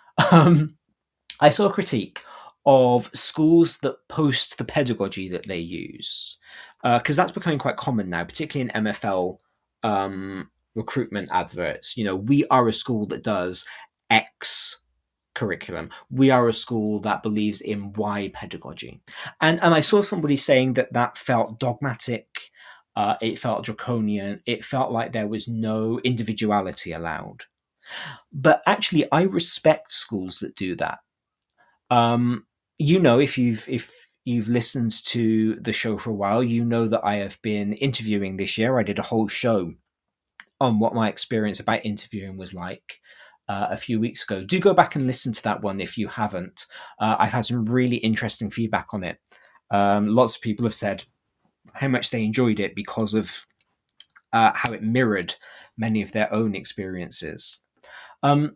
[SPEAKER 2] I saw a critique of schools that post the pedagogy that they use, because that's becoming quite common now, particularly in MFL recruitment adverts. You know, we are a school that does X curriculum. We are a school that believes in Y pedagogy. And I saw somebody saying that felt dogmatic, it felt draconian, it felt like there was no individuality allowed. But actually, I respect schools that do that. You know, if you've listened to the show for a while, you know that I have been interviewing this year. I did a whole show on what my experience about interviewing was like a few weeks ago. Do go back and listen to that one if you haven't. I've had some really interesting feedback on it. Lots of people have said how much they enjoyed it because of how it mirrored many of their own experiences. And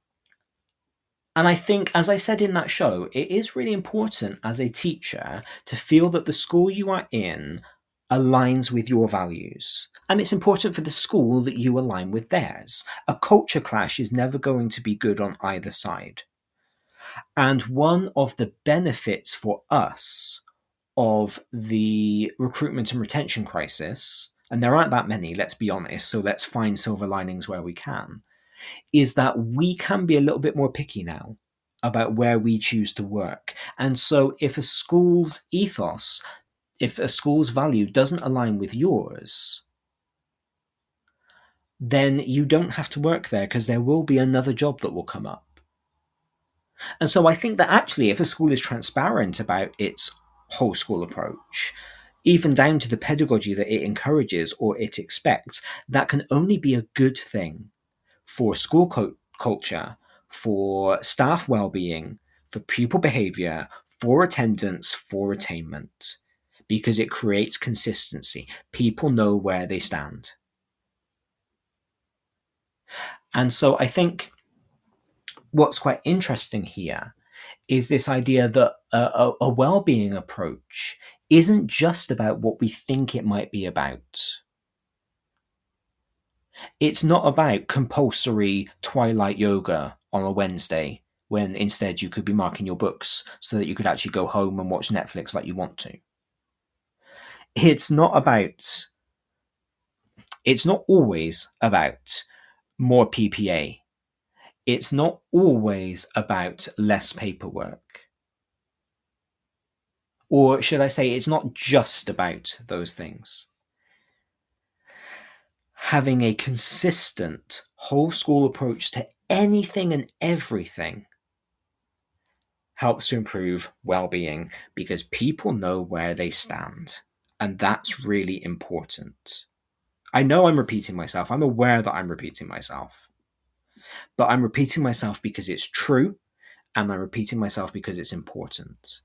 [SPEAKER 2] I think, as I said in that show, it is really important as a teacher to feel that the school you are in aligns with your values. And it's important for the school that you align with theirs. A culture clash is never going to be good on either side. And one of the benefits for us of the recruitment and retention crisis, and there aren't that many, let's be honest, so let's find silver linings where we can, is that we can be a little bit more picky now about where we choose to work. And so if a school's ethos, if a school's value doesn't align with yours, then you don't have to work there because there will be another job that will come up. And so I think that actually if a school is transparent about its whole school approach, even down to the pedagogy that it encourages or it expects, that can only be a good thing for school culture, for staff well-being, for pupil behaviour, for attendance, for attainment, because it creates consistency. People know where they stand. And so I think what's quite interesting here is this idea that a well-being approach isn't just about what we think it might be about. It's not about compulsory twilight yoga on a Wednesday when instead you could be marking your books so that you could actually go home and watch Netflix like you want to. It's not always about more PPA. It's not always about less paperwork. Or should I say, it's not just about those things. Having a consistent whole school approach to anything and everything helps to improve well-being because people know where they stand. And that's really important. I know I'm repeating myself. I'm aware that I'm repeating myself. But I'm repeating myself because it's true, and I'm repeating myself because it's important.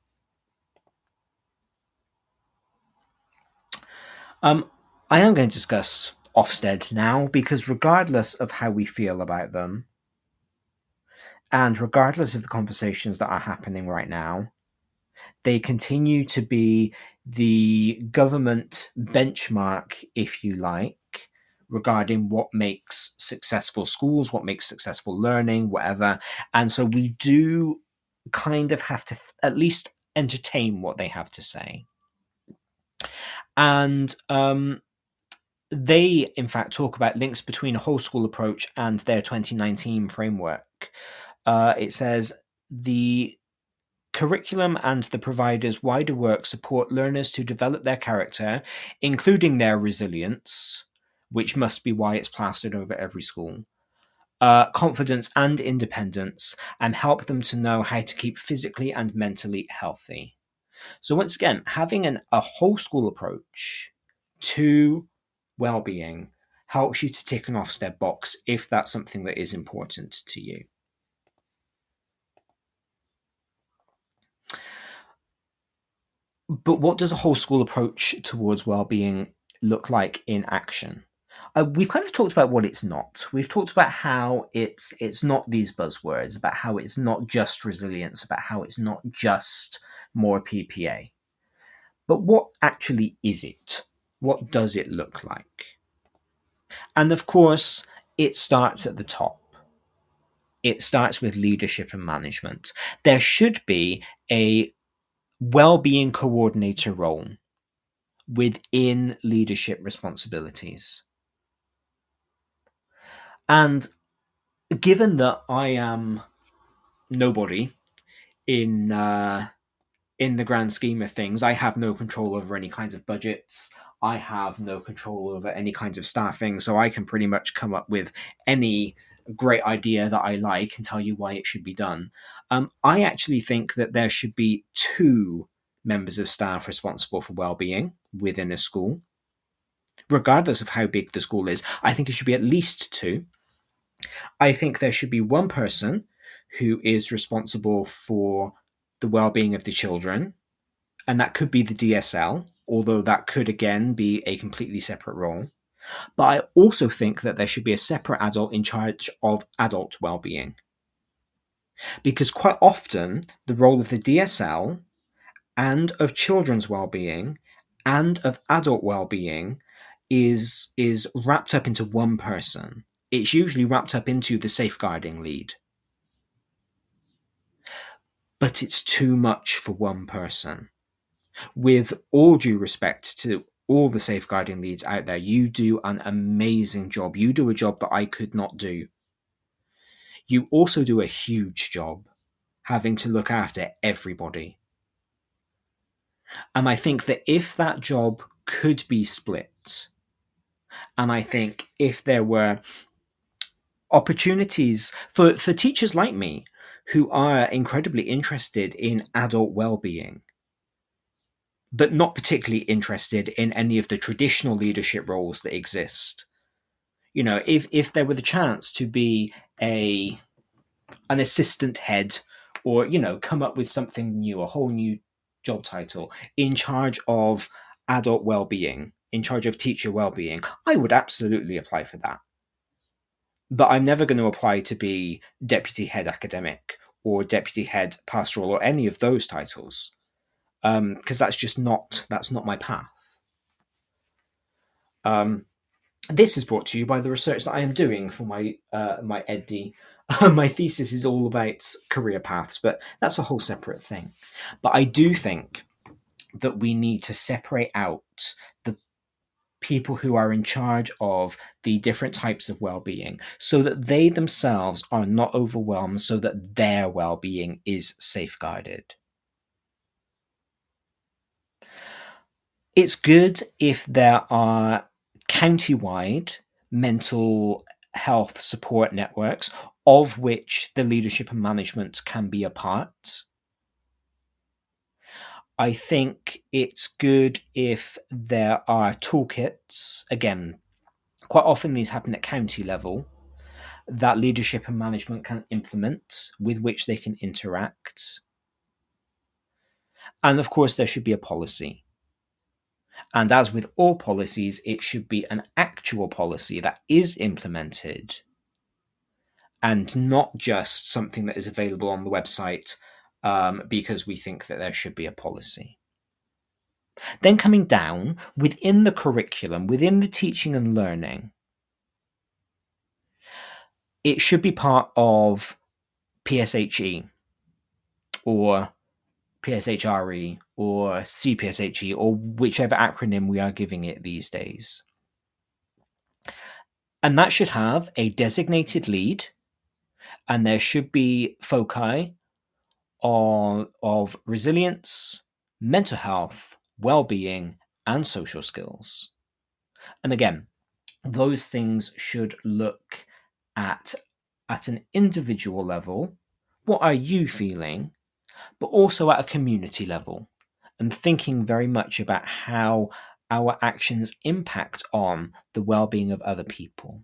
[SPEAKER 2] I am going to discuss Ofsted now because regardless of how we feel about them, and regardless of the conversations that are happening right now, they continue to be the government benchmark, if you like, regarding what makes successful schools, what makes successful learning, whatever. And so we do kind of have to at least entertain what they have to say. And they, in fact, talk about links between a whole school approach and their 2019 framework. It says the curriculum and the provider's wider work support learners to develop their character, including their resilience, which must be why it's plastered over every school, confidence and independence, and help them to know how to keep physically and mentally healthy. So once again, having a whole school approach to well-being helps you to tick an Ofsted box if that's something that is important to you. But what does a whole school approach towards well-being look like in action? We've kind of talked about what it's not. We've talked about how it's not these buzzwords, about how it's not just resilience, about how it's not just more PPA. But what actually is it? What does it look like? And of course, it starts at the top. It starts with leadership and management. There should be a well-being coordinator role within leadership responsibilities. And given that I am nobody in the grand scheme of things, I have no control over any kinds of budgets. I have no control over any kinds of staffing, so I can pretty much come up with any great idea that I like and tell you why it should be done. I actually think that there should be 2 members of staff responsible for well-being within a school. Regardless of how big the school is, I think it should be at least 2. I think there should be 1 person who is responsible for the well-being of the children, and that could be the DSL, although that could again be a completely separate role. But I also think that there should be a separate adult in charge of adult well-being. Because quite often, the role of the DSL and of children's well-being and of adult well-being is wrapped up into 1 person. It's usually wrapped up into the safeguarding lead. But it's too much for 1 person. With all due respect to all the safeguarding leads out there, you do an amazing job. You do a job that I could not do. You also do a huge job having to look after everybody. And I think that if that job could be split, and I think if there were opportunities for teachers like me who are incredibly interested in adult well-being, but not particularly interested in any of the traditional leadership roles that exist. You know, if there were the chance to be an assistant head, or, you know, come up with something new, a whole new job title, in charge of adult well-being, in charge of teacher well-being, I would absolutely apply for that. but I'm never going to apply to be deputy head academic or deputy head pastoral or any of those titles, because that's not my path. This is brought to you by the research that I am doing for my my EdD. My thesis is all about career paths, but that's a whole separate thing. But I do think that we need to separate out the people who are in charge of the different types of well-being so that they themselves are not overwhelmed, so that their well-being is safeguarded. It's good if there are county-wide mental health support networks of which the leadership and management can be a part. I think it's good if there are toolkits. Again, quite often these happen at county level, that leadership and management can implement, with which they can interact. And of course, there should be a policy. And as with all policies, it should be an actual policy that is implemented and not just something that is available on the website because we think that there should be a policy. Then coming down within the curriculum, within the teaching and learning, it should be part of PSHE or PSHRE or CPSHE or whichever acronym we are giving it these days. And that should have a designated lead, and there should be foci of resilience, mental health, well-being, and social skills. And again, those things should look at an individual level. What are you feeling? But also at a community level, and thinking very much about how our actions impact on the well-being of other people.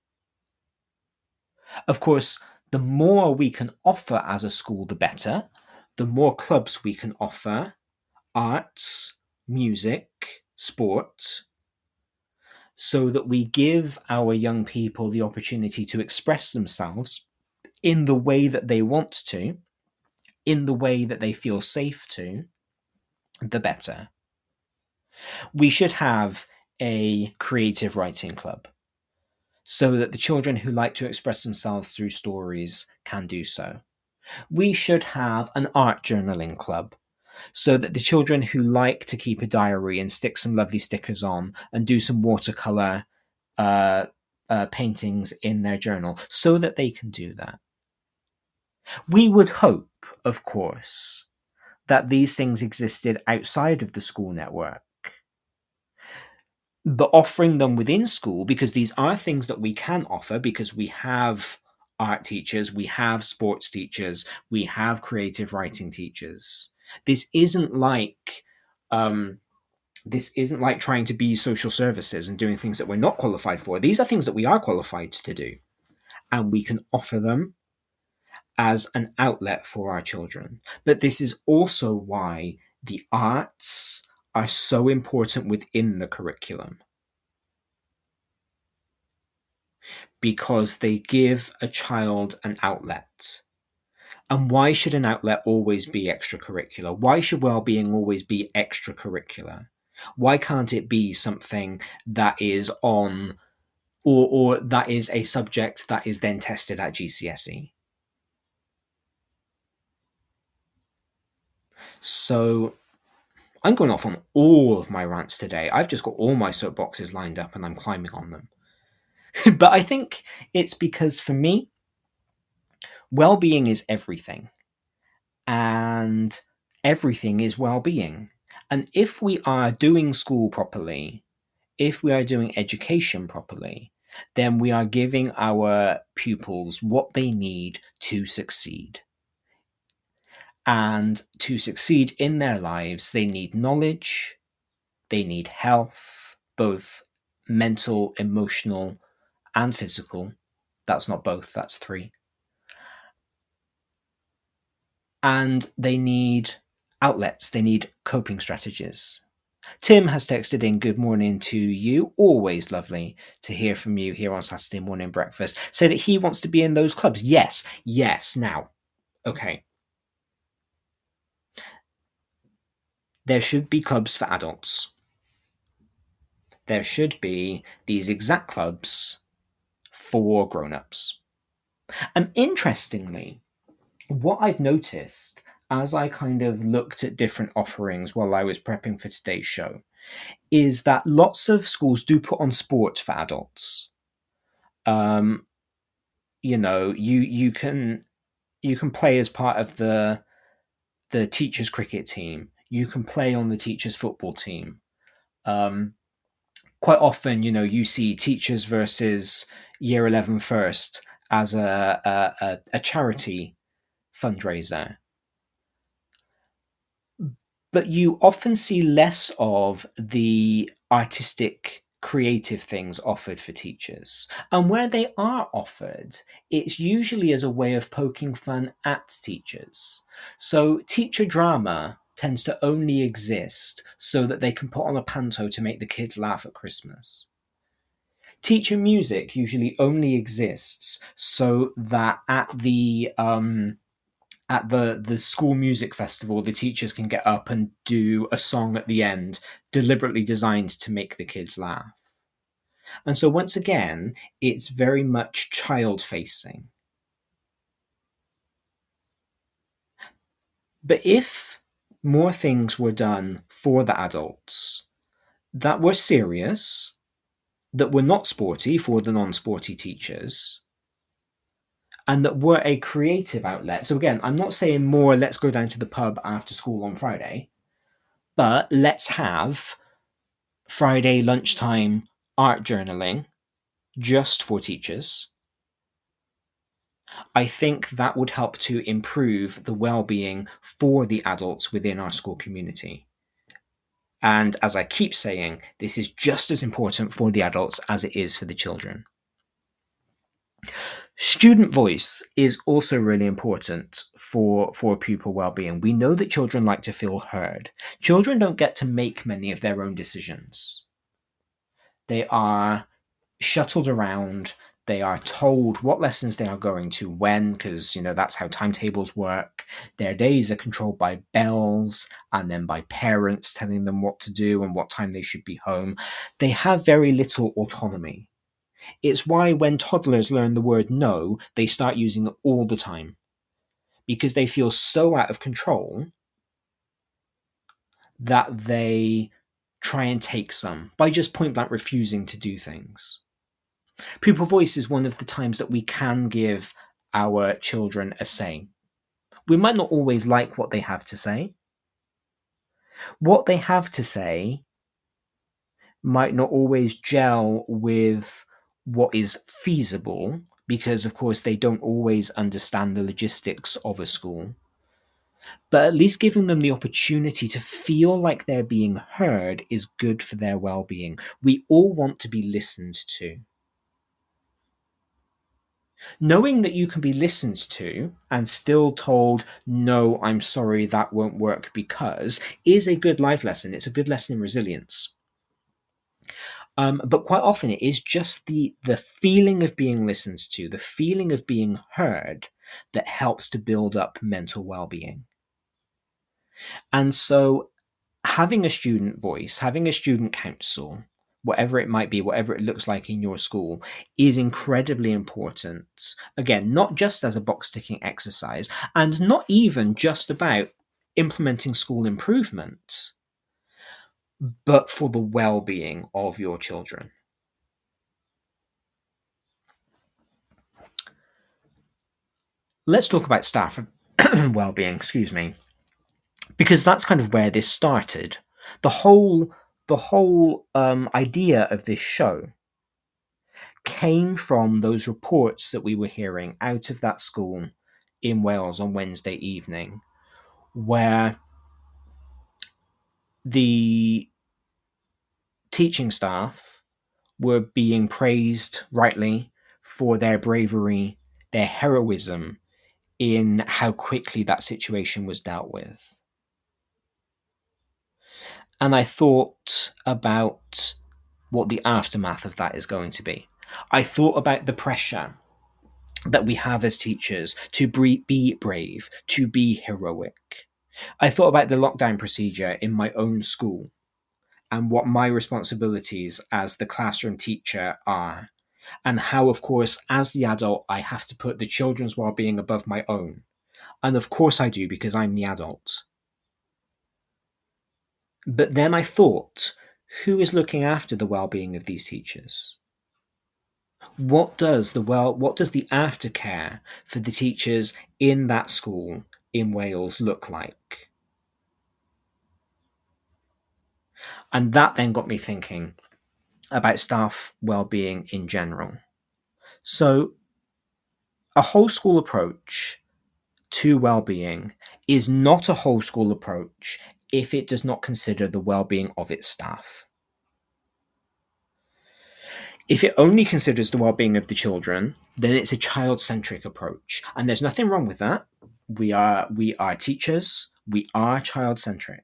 [SPEAKER 2] Of course, the more we can offer as a school, the better. The more clubs we can offer, arts, music, sport, so that we give our young people the opportunity to express themselves in the way that they want to, in the way that they feel safe to, the better. We should have a creative writing club so that the children who like to express themselves through stories can do so. We should have an art journaling club so that the children who like to keep a diary and stick some lovely stickers on and do some watercolor paintings in their journal, so that they can do that. We would hope, of course, that these things existed outside of the school network, but offering them within school, because these are things that we can offer, because we have art teachers, we have sports teachers, we have creative writing teachers. This isn't like trying to be social services and doing things that we're not qualified for. These are things that we are qualified to do, and we can offer them as an outlet for our children. But this is also why the arts are so important within the curriculum, because they give a child an outlet. And why should an outlet always be extracurricular? Why should well-being always be extracurricular? Why can't it be something that is on, or that is a subject that is then tested at GCSE? So I'm going off on all of my rants today. I've just got all my soapboxes lined up and I'm climbing on them. But I think it's because for me, well-being is everything. And everything is well-being. And if we are doing school properly, if we are doing education properly, then we are giving our pupils what they need to succeed. And to succeed in their lives, they need knowledge, they need health, both mental, emotional, and physical. That's not both, that's 3. And they need outlets, they need coping strategies. Tim has texted in, good morning to you. Always lovely to hear from you here on Saturday morning breakfast. Say that he wants to be in those clubs. Yes. Now, okay. There should be clubs for adults. There should be these exact clubs for grown-ups. And interestingly, what I've noticed as I kind of looked at different offerings while I was prepping for today's show is that lots of schools do put on sport for adults. You know, you can play as part of the teachers' cricket team. You can play on the teachers' football team. Quite often, you know, you see teachers versus Year 11 First as a charity fundraiser. But you often see less of the artistic, creative things offered for teachers. And where they are offered, it's usually as a way of poking fun at teachers. So teacher drama tends to only exist so that they can put on a panto to make the kids laugh at Christmas. Teacher music usually only exists so that at the school music festival, the teachers can get up and do a song at the end, deliberately designed to make the kids laugh. And so once again, it's very much child-facing. But if more things were done for the adults that were serious, that were not sporty for the non-sporty teachers, and that were a creative outlet. So again, I'm not saying more, let's go down to the pub after school on Friday, but let's have Friday lunchtime art journaling just for teachers. I think that would help to improve the well-being for the adults within our school community. And as I keep saying, this is just as important for the adults as it is for the children. Student voice is also really important for pupil well-being. We know that children like to feel heard. Children don't get to make many of their own decisions. They are shuttled around. They are told what lessons they are going to when, because, you know, that's how timetables work. Their days are controlled by bells and then by parents telling them what to do and what time they should be home. They have very little autonomy. It's why when toddlers learn the word no, they start using it all the time, because they feel so out of control that they try and take some by just point blank refusing to do things. Pupil voice is one of the times that we can give our children a say. We might not always like what they have to say. What they have to say might not always gel with what is feasible, because of course they don't always understand the logistics of a school. But at least giving them the opportunity to feel like they're being heard is good for their well-being. We all want to be listened to. Knowing that you can be listened to and still told, no, I'm sorry, that won't work because, is a good life lesson. It's a good lesson in resilience. But quite often it is just the feeling of being listened to, the feeling of being heard, that helps to build up mental well-being. And so having a student voice, having a student council, whatever it might be, whatever it looks like in your school, is incredibly important. Again, not just as a box-ticking exercise, and not even just about implementing school improvement, but for the well-being of your children. Let's talk about staff well-being, because that's kind of where this started. The whole idea of this show came from those reports that we were hearing out of that school in Wales on Wednesday evening, where the teaching staff were being praised rightly for their bravery, their heroism in how quickly that situation was dealt with. And I thought about what the aftermath of that is going to be. I thought about the pressure that we have as teachers to be brave, to be heroic. I thought about the lockdown procedure in my own school and what my responsibilities as the classroom teacher are, and how, of course, as the adult, I have to put the children's well-being above my own. And of course I do, because I'm the adult. But then I thought, who is looking after the well-being of these teachers? What does the aftercare for the teachers in that school in Wales look like? And that then got me thinking about staff well-being in general. So a whole school approach to well-being is not a whole school approach if it does not consider the well-being of its staff. If it only considers the well-being of the children, then it's a child-centric approach. And there's nothing wrong with that. We are teachers. We are child-centric.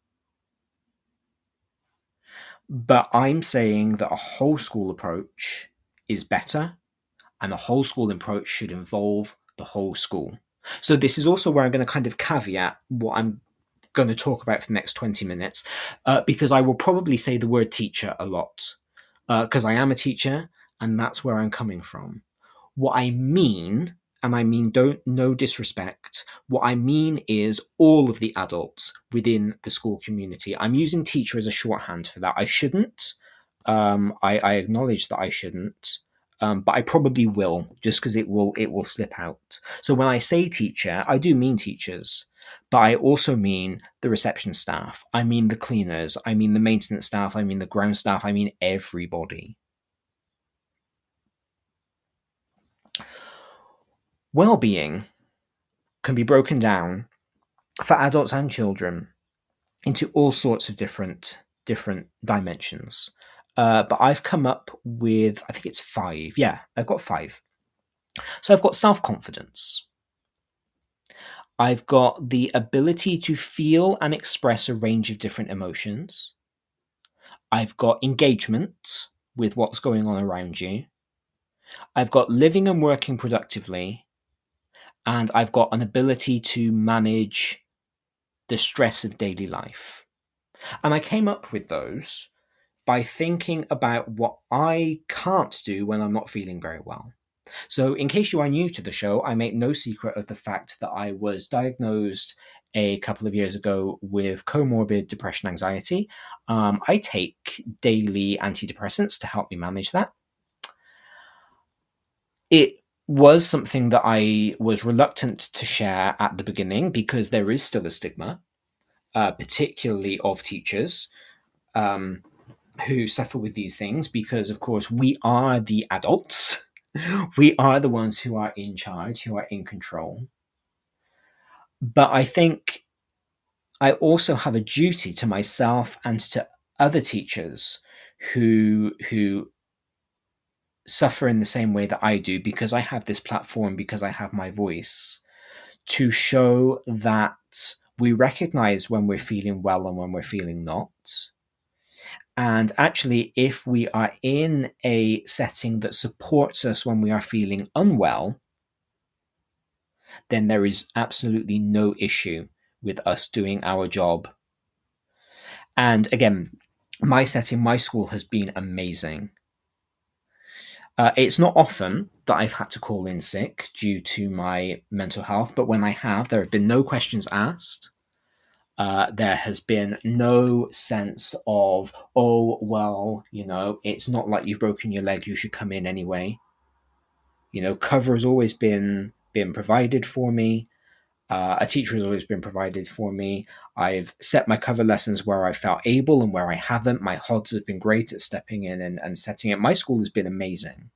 [SPEAKER 2] But I'm saying that a whole school approach is better, and a whole school approach should involve the whole school. So this is also where I'm going to kind of caveat what I'm going to talk about for the next 20 minutes, because I will probably say the word teacher a lot, because I am a teacher, and that's where I'm coming from. What I mean, and I mean no disrespect, what I mean is all of the adults within the school community. I'm using teacher as a shorthand for that. I shouldn't. I acknowledge that I shouldn't. But I probably will, just because it will slip out. So when I say teacher, I do mean teachers, but I also mean the reception staff. I mean the cleaners. I mean the maintenance staff. I mean the ground staff. I mean everybody. Well-being can be broken down for adults and children into all sorts of different dimensions. But I've come up with, I think it's 5. Yeah, I've got 5. So I've got self-confidence. I've got the ability to feel and express a range of different emotions. I've got engagement with what's going on around you. I've got living and working productively. And I've got an ability to manage the stress of daily life. And I came up with those by thinking about what I can't do when I'm not feeling very well. So in case you are new to the show, I make no secret of the fact that I was diagnosed a couple of years ago with comorbid depression anxiety. I take daily antidepressants to help me manage that. It was something that I was reluctant to share at the beginning because there is still a stigma, particularly of teachers who suffer with these things, because of course we are the adults. We are the ones who are in charge, who are in control. But I think I also have a duty to myself and to other teachers who suffer in the same way that I do, because I have this platform, because I have my voice, to show that we recognize when we're feeling well and when we're feeling not. And actually, if we are in a setting that supports us when we are feeling unwell, then there is absolutely no issue with us doing our job. And again, my setting, my school has been amazing. It's not often that I've had to call in sick due to my mental health, but when I have, there have been no questions asked. There has been no sense of, oh, well, it's not like you've broken your leg, you should come in anyway. Cover has always been provided for me. A teacher has always been provided for me. I've set my cover lessons where I felt able and where I haven't. My HODs have been great at stepping in and setting it. My school has been amazing.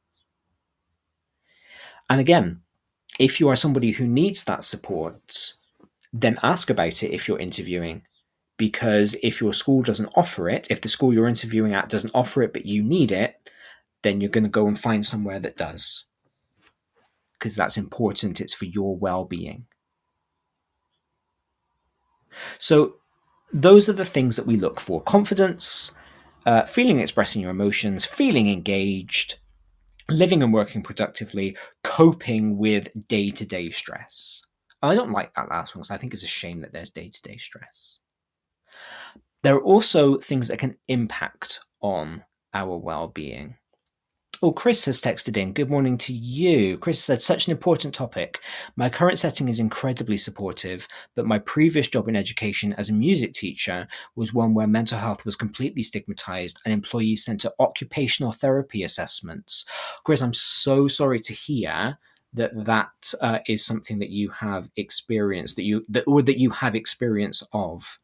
[SPEAKER 2] And again, if you are somebody who needs that support, then ask about it if you're interviewing. Because if your school doesn't offer it, if the school you're interviewing at doesn't offer it, but you need it, then you're going to go and find somewhere that does. Because that's important. It's for your well-being. So those are the things that we look for: confidence, feeling expressing your emotions, feeling engaged, living and working productively, coping with day-to-day stress. I don't like that last one because I think it's a shame that there's day-to-day stress. There are also things that can impact on our well-being. Oh, Chris has texted in. Good morning to you. Chris said, such an important topic. My current setting is incredibly supportive, but my previous job in education as a music teacher was one where mental health was completely stigmatized and employees sent to occupational therapy assessments. Chris, I'm so sorry to hear that is something that you have experienced, that you have experience of.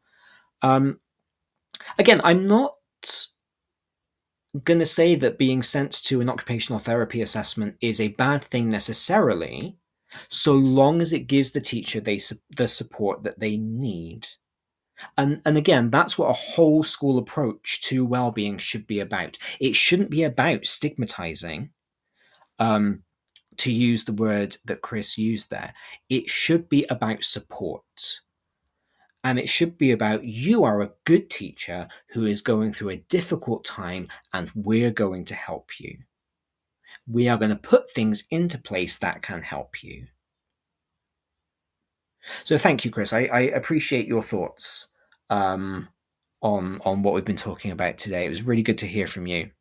[SPEAKER 2] Again, I'm not going to say that being sent to an occupational therapy assessment is a bad thing necessarily, so long as it gives the teacher the support that they need. And again, that's what a whole school approach to well-being should be about. It shouldn't be about stigmatizing, to use the word that Chris used there. It should be about support. And it should be about, you are a good teacher who is going through a difficult time, and we're going to help you. We are going to put things into place that can help you. So thank you, Chris. I appreciate your thoughts on what we've been talking about today. It was really good to hear from you.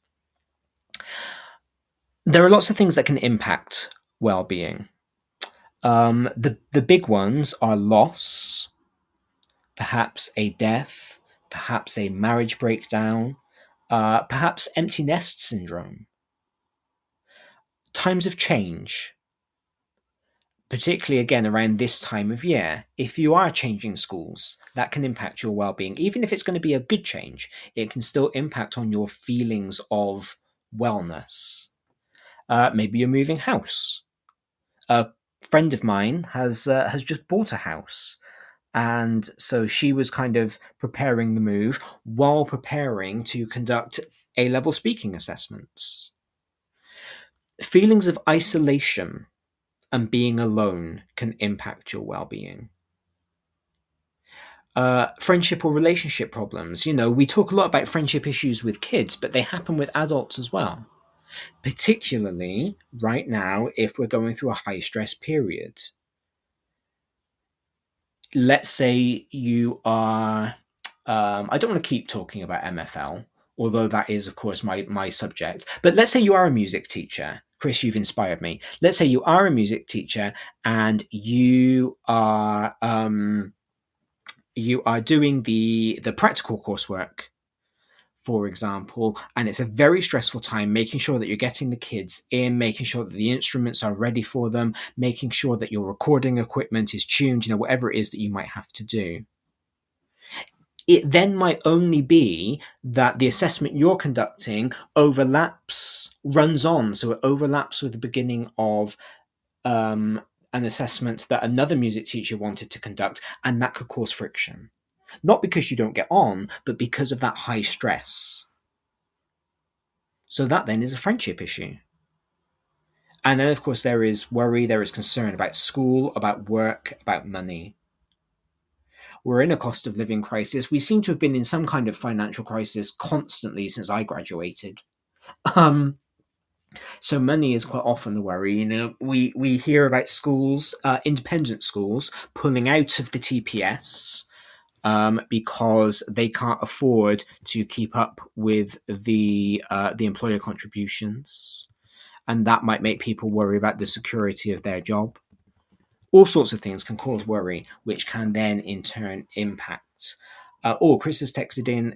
[SPEAKER 2] There are lots of things that can impact well-being. The big ones are loss, perhaps a death, perhaps a marriage breakdown, perhaps empty nest syndrome. Times of change, particularly again around this time of year. If you are changing schools, that can impact your well-being. Even if it's going to be a good change, it can still impact on your feelings of wellness. Maybe you're moving house. A friend of mine has just bought a house. And so she was kind of preparing the move while preparing to conduct A-level speaking assessments. Feelings of isolation and being alone can impact your well-being. Friendship or relationship problems. We talk a lot about friendship issues with kids, but they happen with adults as well. Particularly right now, if we're going through a high-stress period. Let's say you are, I don't want to keep talking about MFL, although that is, of course, my subject. But let's say you are a music teacher. Chris, you've inspired me. Let's say you are a music teacher and you are doing the practical coursework, for example, and it's a very stressful time, making sure that you're getting the kids in, making sure that the instruments are ready for them, making sure that your recording equipment is tuned, whatever it is that you might have to do. It then might only be that the assessment you're conducting runs on, so it overlaps with the beginning of an assessment that another music teacher wanted to conduct, and that could cause friction. Not because you don't get on, but because of that high stress. So that then is a friendship issue. And then, of course, there is worry, there is concern about school, about work, about money. We're in a cost of living crisis. We seem to have been in some kind of financial crisis constantly since I graduated. So money is quite often the worry. We hear about schools, independent schools, pulling out of the TPS, because they can't afford to keep up with the employer contributions, and that might make people worry about the security of their job. All sorts of things can cause worry, which can then in turn impact. Chris has texted in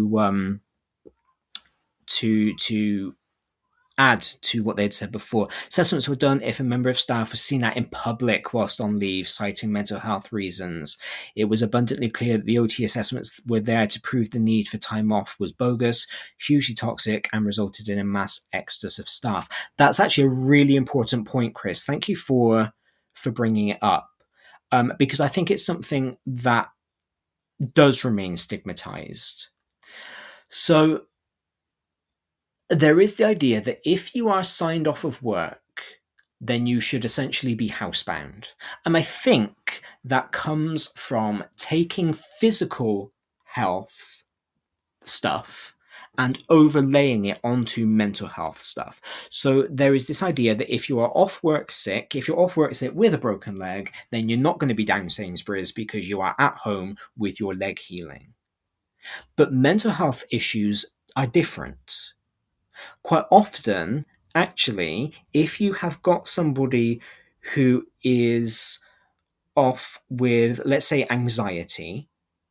[SPEAKER 2] to add to what they'd said before. Assessments were done if a member of staff was seen out in public whilst on leave, citing mental health reasons. It was abundantly clear that the OT assessments were there to prove the need for time off was bogus, hugely toxic, and resulted in a mass exodus of staff. That's actually a really important point, Chris. Thank you for bringing it up, because I think it's something that does remain stigmatized. So there is the idea that if you are signed off of work, then you should essentially be housebound. And I think that comes from taking physical health stuff and overlaying it onto mental health stuff. So there is this idea that if you are off work sick, if you're off work sick with a broken leg, then you're not going to be down Sainsbury's because you are at home with your leg healing. But mental health issues are different. Quite often, actually, if you have got somebody who is off with, let's say, anxiety,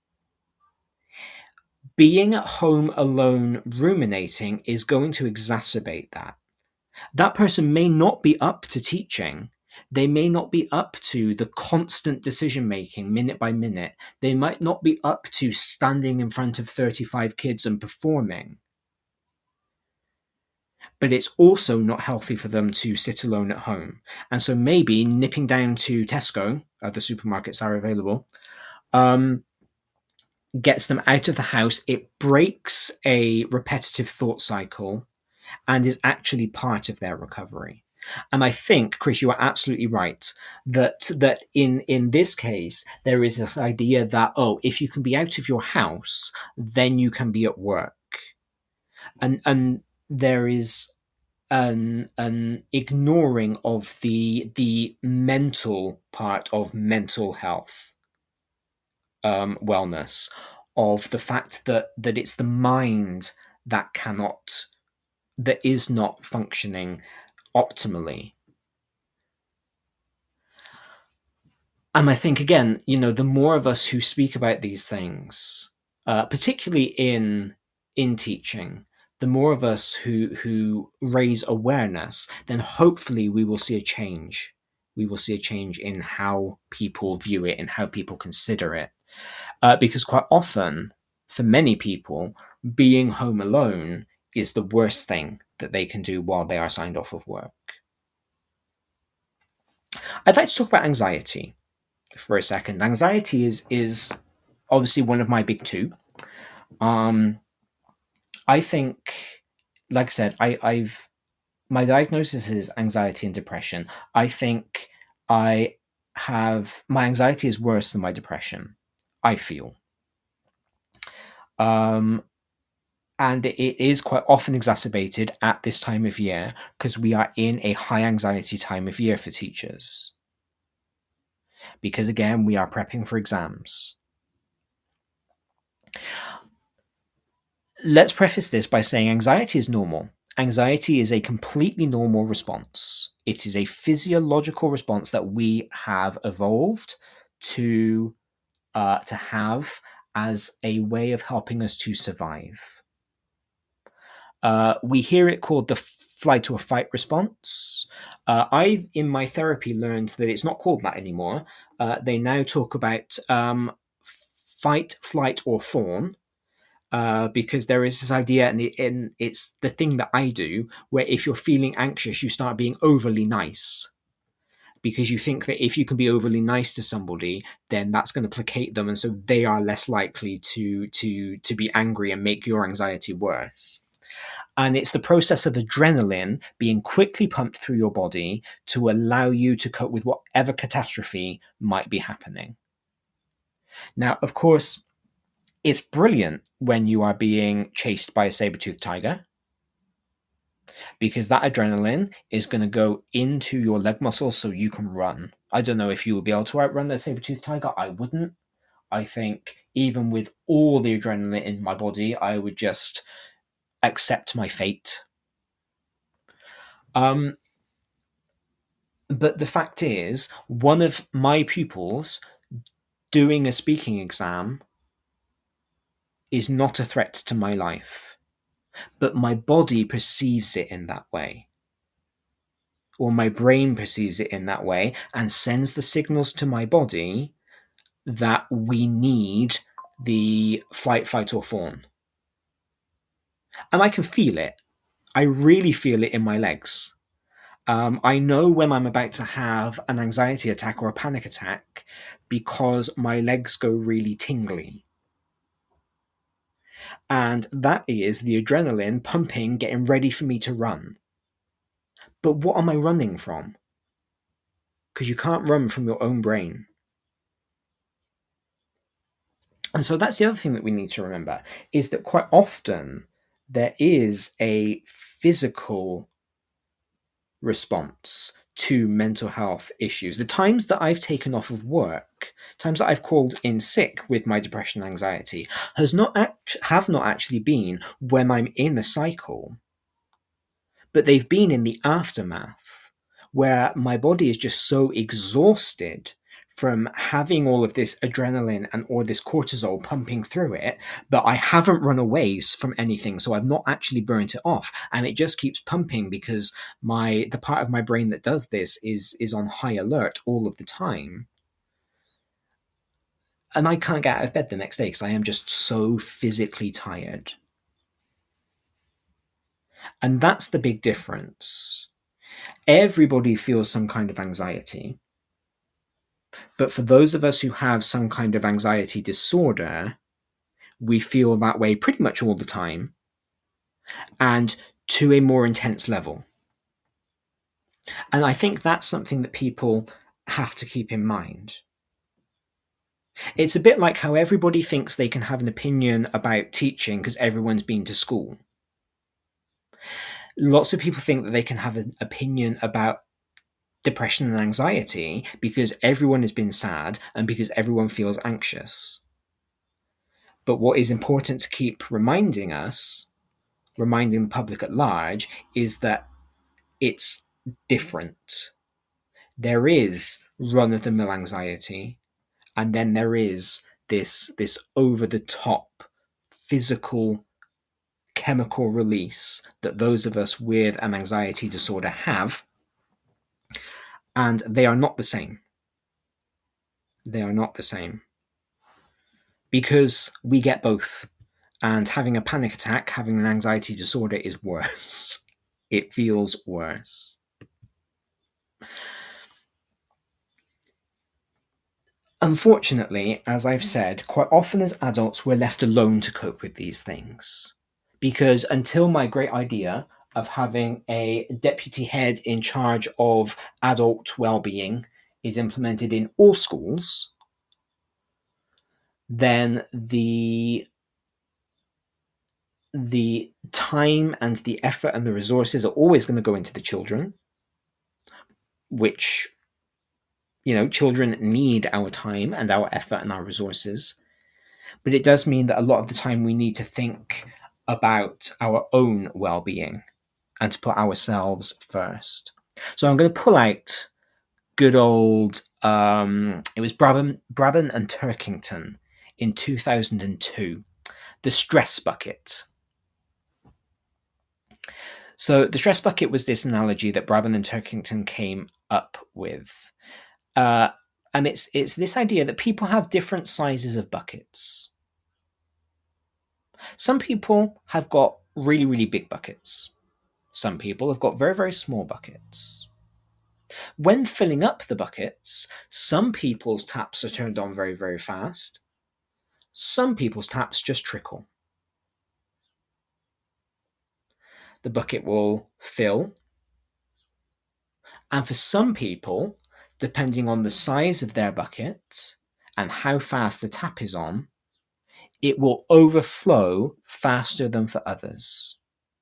[SPEAKER 2] being at home alone ruminating is going to exacerbate that. That person may not be up to teaching. They may not be up to the constant decision making minute by minute. They might not be up to standing in front of 35 kids and performing. But it's also not healthy for them to sit alone at home. And so maybe nipping down to Tesco, other supermarkets are available, gets them out of the house. It breaks a repetitive thought cycle and is actually part of their recovery. And I think, Chris, you are absolutely right that in this case, there is this idea that, if you can be out of your house, then you can be at work. And there is an ignoring of the mental part of mental health, wellness, of the fact that it's the mind that is not functioning optimally. And I think, again, the more of us who speak about these things, particularly in teaching, the more of us who raise awareness, then hopefully we will see a change. We will see a change in how people view it and how people consider it. Because quite often, for many people, being home alone is the worst thing that they can do while they are signed off of work. I'd like to talk about anxiety for a second. Anxiety is obviously one of my big two. I think, like I said, my diagnosis is anxiety and depression. I think my anxiety is worse than my depression, I feel. And it is quite often exacerbated at this time of year because we are in a high anxiety time of year for teachers. Because again, we are prepping for exams. Let's preface this by saying anxiety is normal. Anxiety is a completely normal response. It is a physiological response that we have evolved to have as a way of helping us to survive. We hear it called the flight or fight response. I, in my therapy, learned that it's not called that anymore. They now talk about fight, flight, or fawn, because there is this idea, and it's the thing that I do, where if you're feeling anxious, you start being overly nice. Because you think that if you can be overly nice to somebody, then that's going to placate them, and so they are less likely to be angry and make your anxiety worse. And it's the process of adrenaline being quickly pumped through your body to allow you to cope with whatever catastrophe might be happening. Now, of course, it's brilliant when you are being chased by a saber-toothed tiger, because that adrenaline is going to go into your leg muscles so you can run. I don't know if you would be able to outrun the saber-toothed tiger. I wouldn't. I think even with all the adrenaline in my body, I would just accept my fate. But the fact is, one of my pupils doing a speaking exam is not a threat to my life, but my body perceives it in that way, or my brain perceives it in that way and sends the signals to my body that we need the flight, fight, or fawn. And I can feel it. I really feel it in my legs. I know when I'm about to have an anxiety attack or a panic attack because my legs go really tingly. And that is the adrenaline pumping, getting ready for me to run. But what am I running from? Because you can't run from your own brain. And so that's the other thing that we need to remember, is that quite often there is a physical response to mental health issues. The times that I've taken off of work, times that I've called in sick with my depression and anxiety, have not actually been when I'm in a cycle, but they've been in the aftermath, where my body is just so exhausted from having all of this adrenaline and all this cortisol pumping through it, but I haven't run away from anything, so I've not actually burnt it off, and it just keeps pumping because the part of my brain that does this is on high alert all of the time, and I can't get out of bed the next day because I am just so physically tired. And that's the big difference. Everybody feels some kind of anxiety. But for those of us who have some kind of anxiety disorder, we feel that way pretty much all the time, and to a more intense level. And I think that's something that people have to keep in mind. It's a bit like how everybody thinks they can have an opinion about teaching because everyone's been to school. Lots of people think that they can have an opinion about depression and anxiety because everyone has been sad and because everyone feels anxious. But what is important to keep reminding the public at large, is that it's different. There is run-of-the-mill anxiety, and then there is this over-the-top physical chemical release that those of us with an anxiety disorder have, and they are not the same. They are not the same. Because we get both. And having a panic attack, having an anxiety disorder is worse. It feels worse. Unfortunately, as I've said, quite often as adults we're left alone to cope with these things. Because until my great idea of having a deputy head in charge of adult well-being is implemented in all schools, then the time and the effort and the resources are always going to go into the children, which, children need our time and our effort and our resources. But it does mean that a lot of the time we need to think about our own well-being and to put ourselves first. So I'm going to pull out good old, it was Brabham and Turkington in 2002, the stress bucket. So the stress bucket was this analogy that Brabham and Turkington came up with. And it's this idea that people have different sizes of buckets. Some people have got really, really big buckets. Some people have got very, very small buckets. When filling up the buckets, some people's taps are turned on very, very fast. Some people's taps just trickle. The bucket will fill. And for some people, depending on the size of their bucket and how fast the tap is on, it will overflow faster than for others.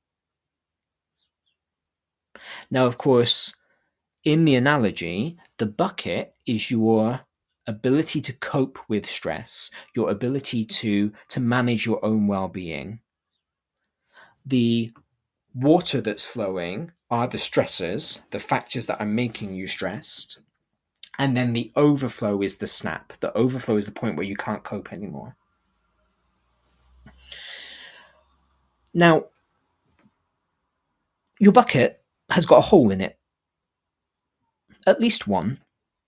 [SPEAKER 2] Now, of course, in the analogy, the bucket is your ability to cope with stress, your ability to manage your own well-being. The water that's flowing are the stressors, the factors that are making you stressed. And then the overflow is the snap. The overflow is the point where you can't cope anymore. Now, your bucket has got a hole in it. At least one.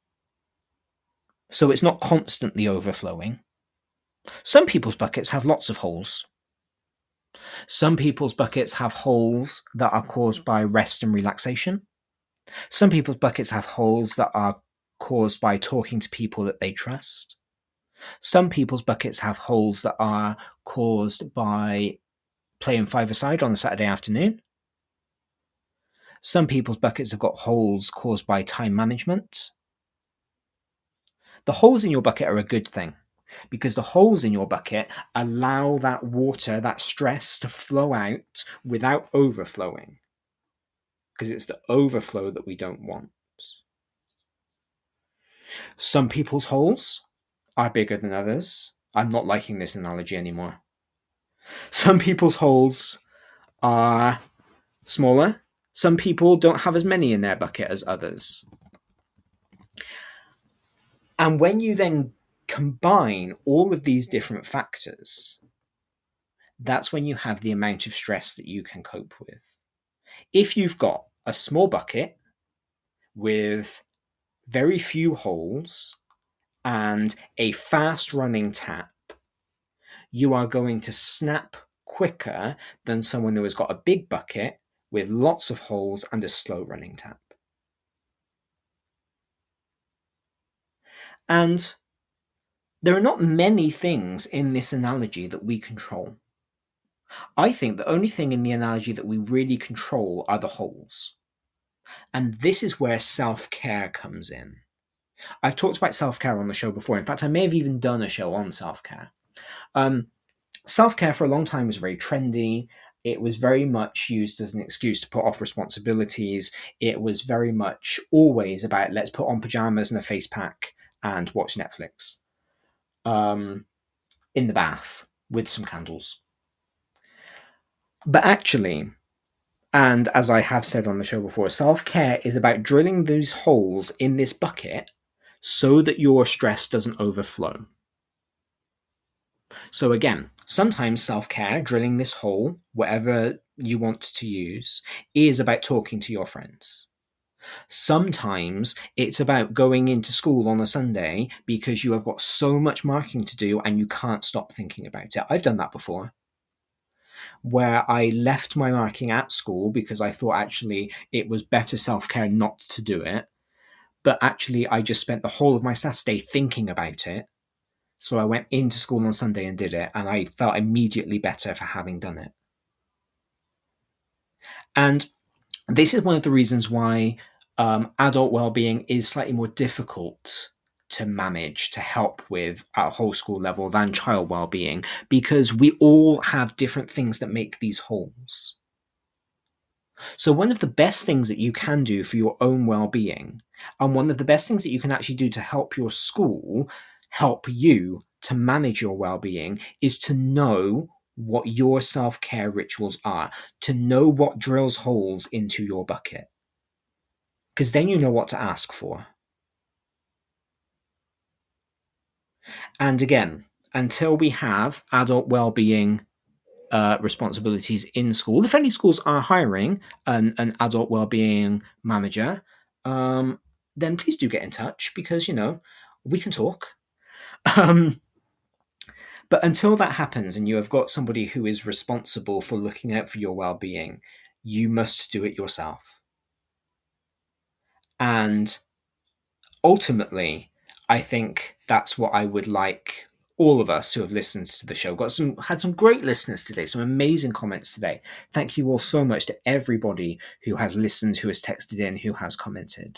[SPEAKER 2] So it's not constantly overflowing. Some people's buckets have lots of holes. Some people's buckets have holes that are caused by rest and relaxation. Some people's buckets have holes that are caused by talking to people that they trust. Some people's buckets have holes that are caused by playing five-a-side on a Saturday afternoon. Some people's buckets have got holes caused by time management. The holes in your bucket are a good thing. because the holes in your bucket allow that water, that stress, to flow out without overflowing, because it's the overflow that we don't want. Some people's holes are bigger than others. I'm not liking this analogy anymore. Some people's holes are smaller. Some people don't have as many in their bucket as others. And when you then combine all of these different factors, that's when you have the amount of stress that you can cope with. If you've got a small bucket with very few holes and a fast running tap, you are going to snap quicker than someone who has got a big bucket with lots of holes and a slow running tap. And there are not many things in this analogy that we control. I think the only thing in the analogy that we really control are the holes. And this is where self-care comes in. I've talked about self-care on the show before. In fact, I may have even done a show on self-care. Self-care for a long time was very trendy. It was very much used as an excuse to put off responsibilities. It was very much always about, let's put on pajamas and a face pack and watch Netflix in the bath with some candles. But actually, and as I have said on the show before, self-care is about drilling those holes in this bucket so that your stress doesn't overflow. So again, sometimes self-care, drilling this hole, whatever you want to use, is about talking to your friends. Sometimes it's about going into school on a Sunday because you have got so much marking to do and you can't stop thinking about it. I've done that before, where I left my marking at school because I thought actually it was better self-care not to do it. But actually I just spent the whole of my Saturday thinking about it. So I went into school on Sunday and did it, and I felt immediately better for having done it. And this is one of the reasons why adult well-being is slightly more difficult to manage, to help with at a whole school level than child well-being, because we all have different things that make these holes. So one of the best things that you can do for your own well-being, and one of the best things that you can actually do to help your school help you to manage your well-being, is to know what your self-care rituals are, to know what drills holes into your bucket, because then you know what to ask for. And again, until we have adult well-being responsibilities in school, if any schools are hiring an adult well-being manager, then please do get in touch, because we can talk. But until that happens and you have got somebody who is responsible for looking out for your well-being, you must do it yourself. And ultimately, I think that's what I would like all of us who have listened to the show. Had some great listeners today, some amazing comments today. Thank you all so much to everybody who has listened, who has texted in, who has commented.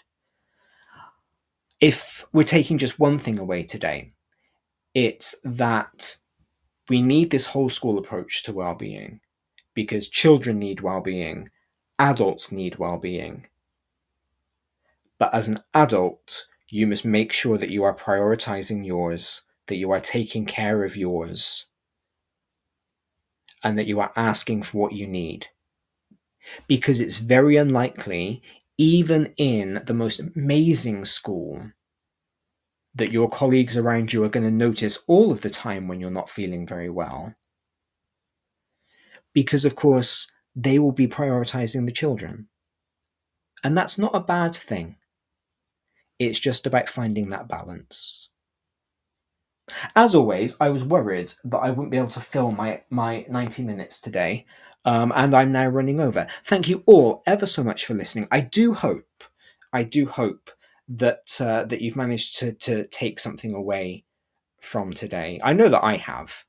[SPEAKER 2] If we're taking just one thing away today, it's that we need this whole school approach to well-being, because children need well-being, adults need well-being. But as an adult, you must make sure that you are prioritizing yours, that you are taking care of yours, and that you are asking for what you need. Because it's very unlikely, even in the most amazing school, that your colleagues around you are going to notice all of the time when you're not feeling very well. Because, of course, they will be prioritizing the children. And that's not a bad thing. It's just about finding that balance. As always, I was worried that I wouldn't be able to film my 90 minutes today, and I'm now running over. Thank you all ever so much for listening. I do hope that you've managed to take something away from today. I know that I have.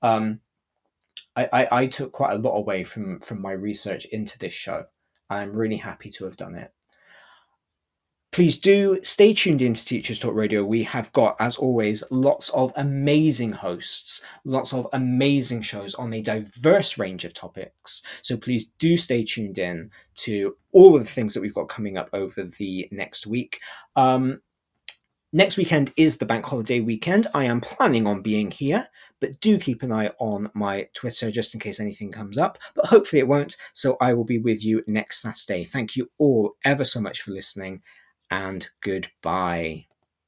[SPEAKER 2] I took quite a lot away from my research into this show. I'm really happy to have done it. Please do stay tuned into Teachers Talk Radio. We have got, as always, lots of amazing hosts, lots of amazing shows on a diverse range of topics. So please do stay tuned in to all of the things that we've got coming up over the next week. Next weekend is the bank holiday weekend. I am planning on being here, but do keep an eye on my Twitter just in case anything comes up, but hopefully it won't. So I will be with you next Saturday. Thank you all ever so much for listening, and goodbye.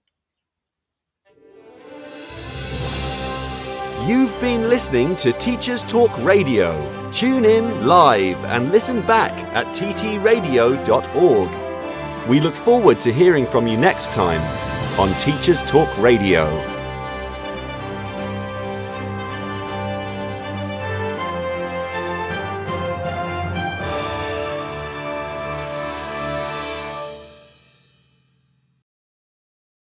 [SPEAKER 1] You've been listening to Teachers Talk Radio. Tune in live and listen back at ttradio.org. We look forward to hearing from you next time on Teachers Talk Radio.